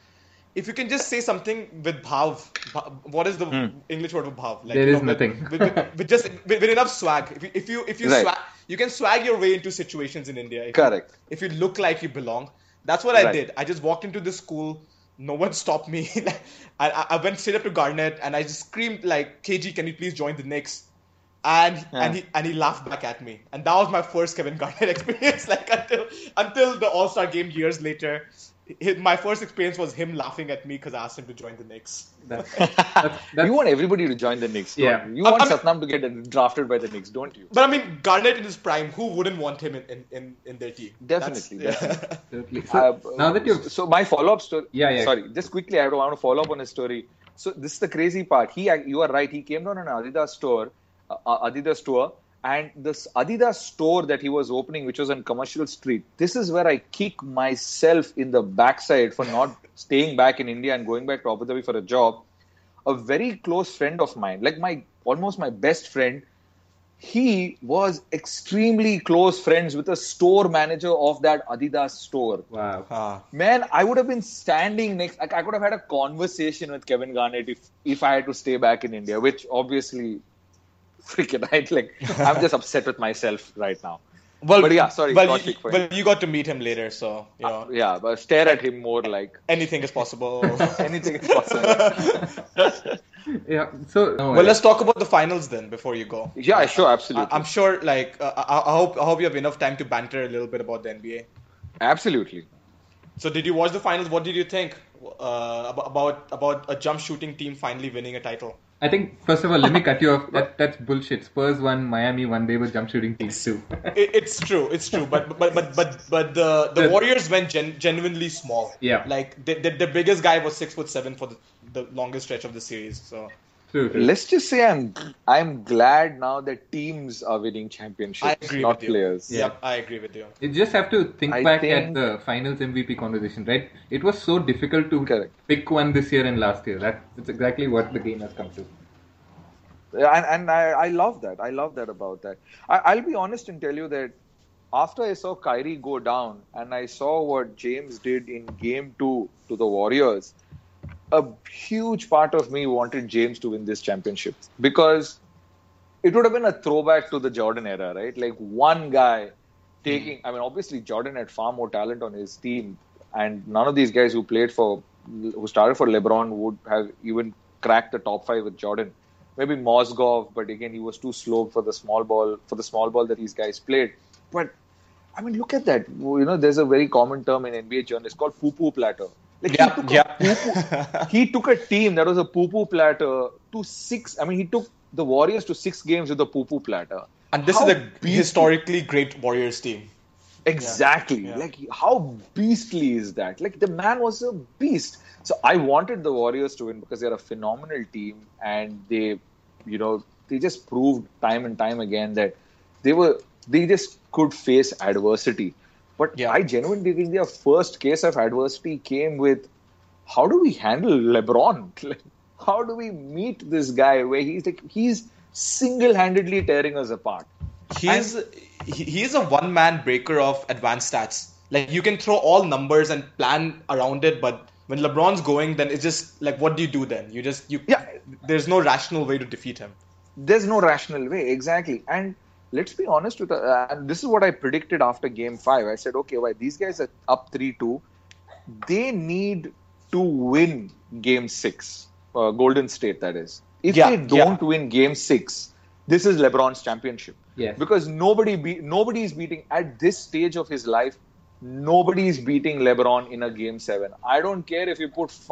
say something with bhav, what is the English word for bhav? Like, there is nothing. With enough swag. If you Right. swag, you can swag your way into situations in India. Correct. If you look like you belong, that's what I Right. did. I just walked into the school. No one stopped me. I went straight up to Garnett and I just screamed like, "KG, can you please join the Knicks?" And he laughed back at me. And that was my first Kevin Garnett experience. Like until the All-Star game years later. My first experience was him laughing at me because I asked him to join the Knicks. That's You want everybody to join the Knicks, don't Yeah. you? You want Satnam to get drafted by the Knicks, don't you? But I mean, Garnett in his prime, who wouldn't want him in their team? Definitely. Absolutely. So, now that you've So my follow-up story. Yeah. Sorry, just quickly, I want to follow up on his story. So this is the crazy part. You are right. He came down on an Adidas store, Adidas tour, and this Adidas store that he was opening, which was on Commercial Street. This is where I kick myself in the backside for not staying back in India and going back to Abu Dhabi for a job. A very close friend of mine, like almost my best friend, he was extremely close friends with the store manager of that Adidas store. wow. Man, I would have been standing next. I could have had a conversation with Kevin Garnett if I had to stay back in India, which obviously, freaking right. Like, I'm just upset with myself right now. But yeah, sorry. Well, you got to meet him later, so you know. Yeah, but stare at him more like Anything is possible. anything is possible. Yeah. So Well, let's talk about the finals then before you go. Yeah, sure, absolutely. I'm sure. I hope you have enough time to banter a little bit about the NBA. Absolutely. So, did you watch the finals? What did you think about a jump shooting team finally winning a title? I think first of all, let me cut you off. That's bullshit. Spurs won, Miami won. They were jump shooting teams too. It's true. But the Warriors went genuinely small. Yeah. Like the biggest guy was 6'7" for the longest stretch of the series. So True. Let's just say I'm glad now that teams are winning championships, I agree not with you. players. Yeah, I agree with you. You just have to think I back at think- the finals MVP conversation, right? It was so difficult to Correct. pick one this year and last year. That's exactly what the game has come to. And I love that. I love that about that. I'll be honest and tell you that after I saw Kyrie go down and I saw what James did in Game 2 to the Warriors, a huge part of me wanted James to win this championship because it would have been a throwback to the Jordan era, right? Like one guy taking, I mean, obviously Jordan had far more talent on his team and none of these guys who started for LeBron would have even cracked the top 5 with Jordan. Maybe Mozgov, but again, he was too slow for the small ball that these guys played. But I mean, look at that. You know, there's a very common term in NBA journalists called poo-poo platter. Like he took a team that was a poo-poo platter to 6. I mean, he took the Warriors to 6 games with a poo-poo platter. And this is a historically great Warriors team. Exactly. Yeah. Like, how beastly is that? Like, the man was a beast. So I wanted the Warriors to win because they're a phenomenal team, and they just proved time and time again that they just could face adversity. But Yeah. I genuinely think their first case of adversity came with, how do we handle LeBron? Like, how do we meet this guy where he's single-handedly tearing us apart? He is a one-man breaker of advanced stats. Like, you can throw all numbers and plan around it, but when LeBron's going, then it's just like, what do you do then? Yeah. There's no rational way to defeat him. There's no rational way, exactly. And let's be honest with and this is what I predicted after Game 5. I said, okay, why these guys are up 3-2. They need to win Game 6. Golden State, that is. If they don't win Game 6, this is LeBron's championship. Yes. Because nobody is beating, at this stage of his life, nobody is beating LeBron in a Game 7. I don't care if you put pick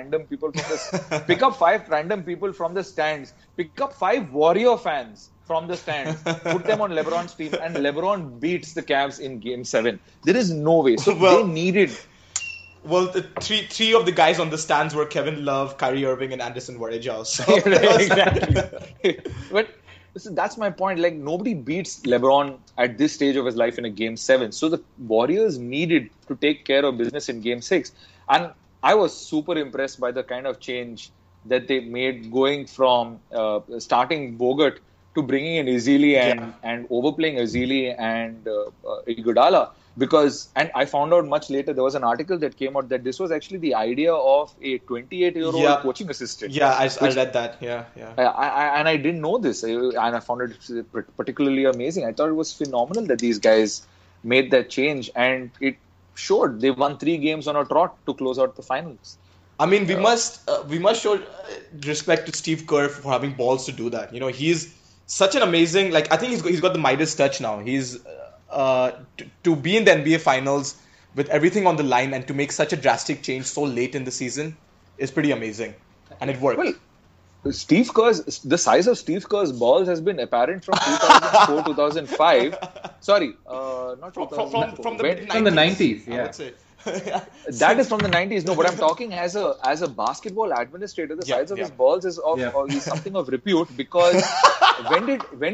up 5 random people from the stands, pick up 5 Warrior fans from the stands, put them on LeBron's team, and LeBron beats the Cavs in Game 7. There is no way. So they needed... Well, the three of the guys on the stands were Kevin Love, Kyrie Irving, and Anderson Varejao. So Exactly. But listen, that's my point. Like, nobody beats LeBron at this stage of his life in a Game 7. So the Warriors needed to take care of business in Game 6. And I was super impressed by the kind of change that they made, going from starting Bogut to bringing in Ezeli and overplaying Ezeli and Iguodala. And I found out much later, there was an article that came out that this was actually the idea of a 28-year-old coaching assistant. Yeah, I read that. Yeah. And I didn't know this, and I found it particularly amazing. I thought it was phenomenal that these guys made that change, and it showed. They won 3 games on a trot to close out the finals. I mean, we must show respect to Steve Kerr for having balls to do that. He's such an amazing. Like, I think he's got the Midas touch now. He's to be in the NBA Finals with everything on the line and to make such a drastic change so late in the season is pretty amazing, and it worked. Well, the size of Steve Kerr's balls has been apparent from 2004, 2005. Sorry, not 2004. From the 90s, I would say. That is from the 90s. No, but I'm talking as a basketball administrator. The size of his balls is is something of repute, because when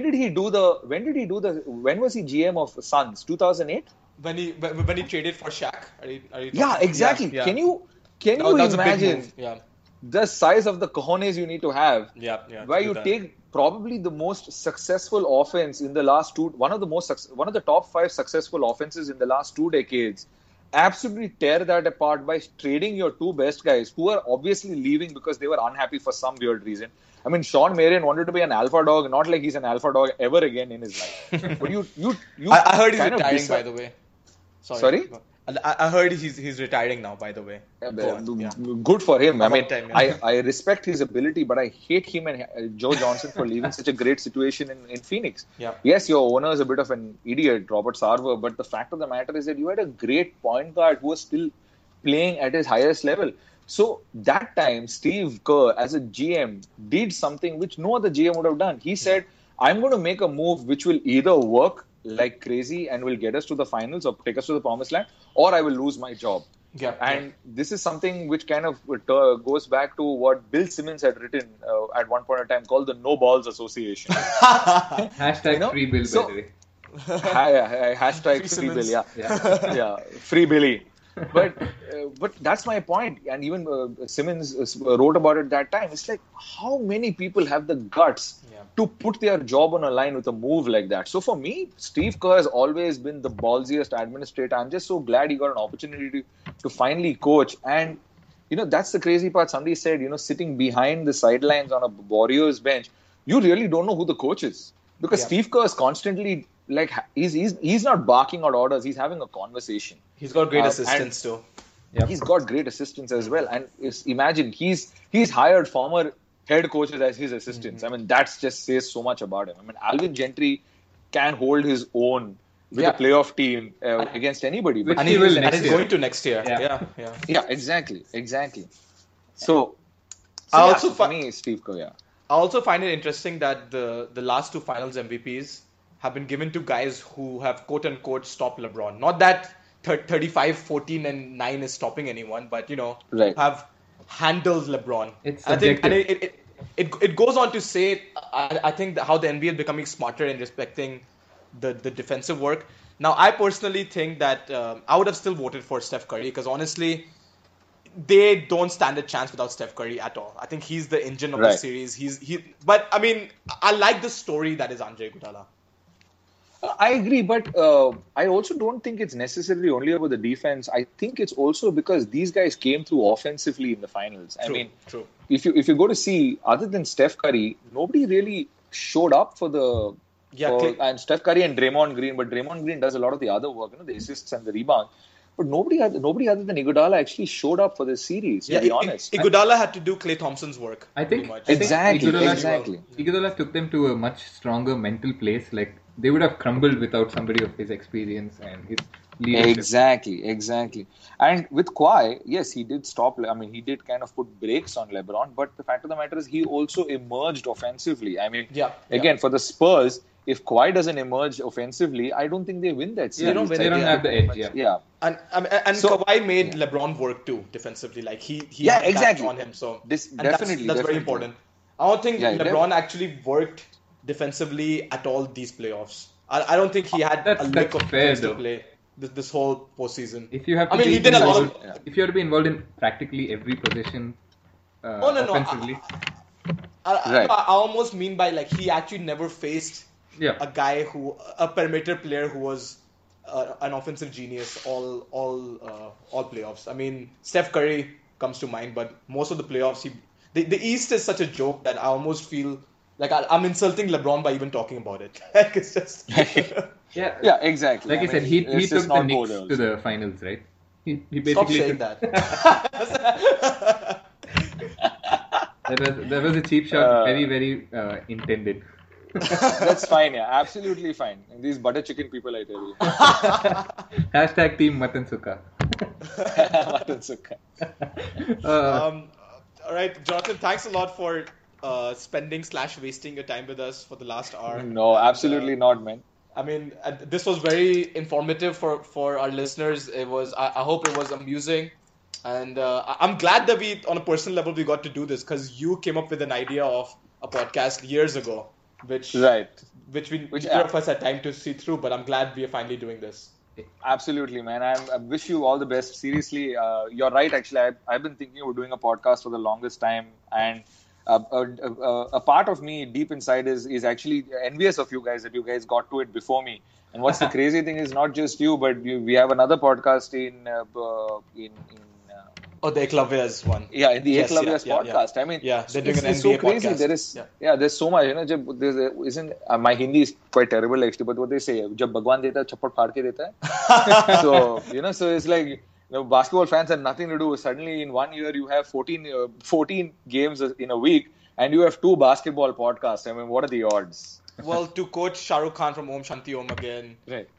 was he GM of Suns? 2008? When he traded for Shaq. Yeah, exactly. Yeah. Can you imagine the size of the cojones you need to have? Where you take probably the most successful offense in the last one of the top 5 successful offenses in the last 2 decades. Absolutely tear that apart by trading your 2 best guys, who are obviously leaving because they were unhappy for some weird reason. I mean, Sean Marion wanted to be an alpha dog, not like he's an alpha dog ever again in his life. But I heard he's retiring, by the way. Sorry? I heard he's retiring now, by the way. Good for him. I mean, time, I respect his ability, but I hate him and Joe Johnson for leaving such a great situation in Phoenix. Yeah. Yes, your owner is a bit of an idiot, Robert Sarver, but the fact of the matter is that you had a great point guard who was still playing at his highest level. So that time, Steve Kerr, as a GM, did something which no other GM would have done. He said, I'm going to make a move which will either work like crazy and will get us to the finals or take us to the promised land, or I will lose my job. This is something which kind of goes back to what Bill Simmons had written at one point in time, called the No Balls Association. Hashtag free Bill, by the way. Hashtag free Bill, yeah. Free Billy. But that's my point. And even Simmons wrote about it that time. It's like, how many people have the guts to put their job on a line with a move like that? So for me, Steve Kerr has always been the ballsiest administrator. I'm just so glad he got an opportunity to finally coach. And, that's the crazy part. Somebody said, sitting behind the sidelines on a Warriors bench, you really don't know who the coach is. Because Steve Kerr is constantly, like, he's not barking out orders. He's having a conversation. He's got great assistants too. He's got great assistants as well. And imagine, he's hired former head coaches as his assistants. I mean, that just says so much about him. I mean, Alvin Gentry can hold his own with a playoff team against anybody. Which and he will next year. Going to next year. Yeah, exactly. So I also for me, Steve Kerr, I also find it interesting that the last 2 finals MVPs have been given to guys who have quote unquote stopped LeBron. Not that 35, 14, and 9 is stopping anyone, but Right. have handled LeBron. It's And I think subjective. it goes on to say, I think that how the NBA is becoming smarter in respecting the defensive work. Now, I personally think that I would have still voted for Steph Curry because honestly, they don't stand a chance without Steph Curry at all. I think he's the engine of the Right. series. But I mean, I like the story that is Andre Iguodala. I agree, but I also don't think it's necessarily only about the defense. I think it's also because these guys came through offensively in the finals. I mean, True. if you go to see, other than Steph Curry, nobody really showed up for the and Steph Curry and Draymond Green, but Draymond Green does a lot of the other work, the assists and the rebound. But nobody other than Iguodala actually showed up for the series. To be honest, Iguodala had to do Klay Thompson's work. I think pretty much. Exactly. Iguodala took them to a much stronger mental place. Like they would have crumbled without somebody of his experience and his leadership. Exactly. And with Kawhi, yes, he did stop. I mean, he did kind of put brakes on LeBron. But the fact of the matter is, he also emerged offensively. I mean, again, for the Spurs, if Kawhi doesn't emerge offensively, I don't think they win that series. They don't have the edge. Yeah. And Kawhi made LeBron work too defensively. Like he Yeah, had exactly. on him. So Definitely, that's very important. I don't think Yeah, LeBron actually worked defensively at all these playoffs. I don't think he had a lick of fair, defense to though. play this whole postseason. If you have to I mean, be he did a lot involved, if you have to be involved in practically every possession offensively, I almost mean by like he actually never faced yeah. a perimeter player who was an offensive genius all playoffs. I mean, Steph Curry comes to mind, but most of the playoffs, the East is such a joke that I almost feel like I'm insulting LeBron by even talking about it. Like it's just Yeah, exactly. Like I said, he took the Knicks to the finals, right? He basically Stop saying that. That was a cheap shot, very, very intended. That's fine, yeah. Absolutely fine. And these butter chicken people, I tell you. Hashtag Team Mutton Sukha. Mutton Sukha. All right, Jonathan, thanks a lot for spending/wasting your time with us for the last hour. No, absolutely not, man. I mean, this was very informative for our listeners. It was. I hope it was amusing, and I'm glad that on a personal level, we got to do this because you came up with an idea of a podcast years ago, which neither of us had time to see through. But I'm glad we are finally doing this. Absolutely, man. I wish you all the best. Seriously, you're right. Actually, I've been thinking of doing a podcast for the longest time, and a part of me deep inside is actually envious of you guys that you guys got to it before me. And what's the crazy thing is not just you, but we have another podcast in the Eklavya's one. Yeah, in the Eklavya's podcast. Yeah. I mean, they're doing an it's NBA so crazy. podcast. There's so much. My Hindi is quite terrible actually, but what they say, जब भगवान देता है चप्पड़ फाड़ के देता है. So it's like, basketball fans have nothing to do. Suddenly in 1 year you have 14 games in a week, and you have 2 basketball podcasts. I mean, what are the odds? Well, to quote Shah Rukh Khan from Om Shanti Om again. Right.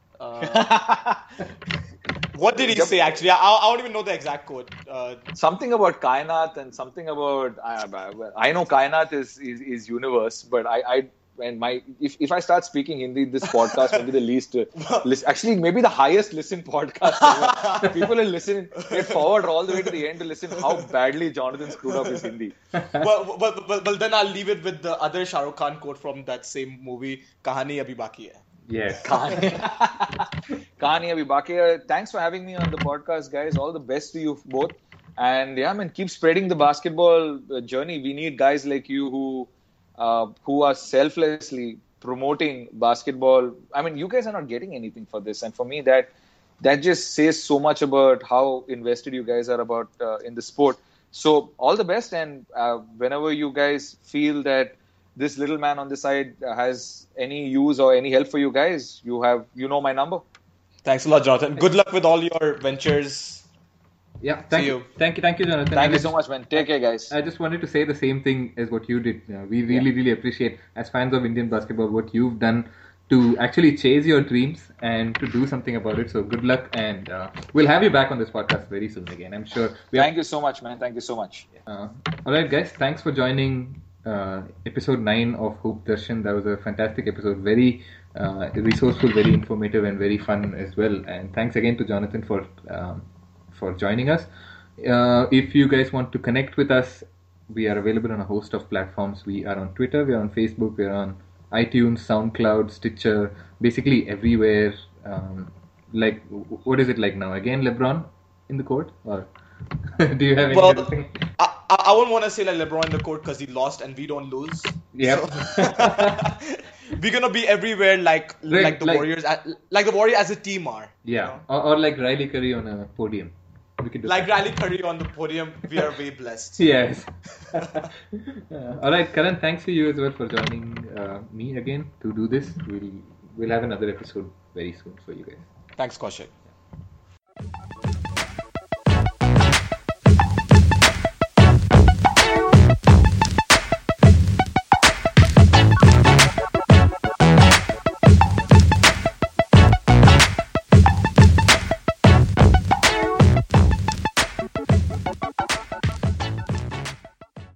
What did he say actually? I don't even know the exact quote. Something about Kainat and something about I know Kainat is universe, but if I start speaking Hindi, this podcast will be the least actually maybe the highest listened podcast ever. People will listen, get forward all the way to the end to listen how badly Jonathan screwed up his Hindi. Well, then I'll leave it with the other Shah Rukh Khan quote from that same movie, Kahani Abhi Baki Hai. Yes. Kahani Abhi Baki Hai. Thanks for having me on the podcast, guys. All the best to you both. And yeah, man, keep spreading the basketball journey. We need guys like you who are selflessly promoting basketball. I mean, you guys are not getting anything for this, and for me, that just says so much about how invested you guys are about in the sport. So all the best, and whenever you guys feel that this little man on the side has any use or any help for you guys, you know my number. Thanks a lot, Jonathan. Good luck with all your ventures. Yeah, thank you, Jonathan. Thank you so much, man. Take care, guys. I just wanted to say the same thing as what you did. We really appreciate, as fans of Indian basketball, what you've done to actually chase your dreams and to do something about it. So good luck, and we'll have you back on this podcast very soon again, I'm sure. Thank you so much, man. Thank you so much. All right, guys. Thanks for joining episode 9 of Hoop Darshan. That was a fantastic episode. Very resourceful, very informative, and very fun as well. And thanks again to Jonathan for joining us. If you guys want to connect with us, we are available on a host of platforms. We are on Twitter, we are on Facebook, we are on iTunes, SoundCloud, Stitcher, basically everywhere. Like, what is it like now? Again, LeBron in the court? Or do you have any other thing? I wouldn't want to say like LeBron in the court because he lost and we don't lose. Yep. So, we're gonna be everywhere like the Warriors, like the Warriors as a team are. Yeah, You know? or like Riley Curry on a podium. We could do Like that. Riley Curry on the podium, we are way blessed. Yes. All right, Karan. Thanks to you as well for joining me again to do this. We'll have another episode very soon for you guys. Thanks, Kaushik.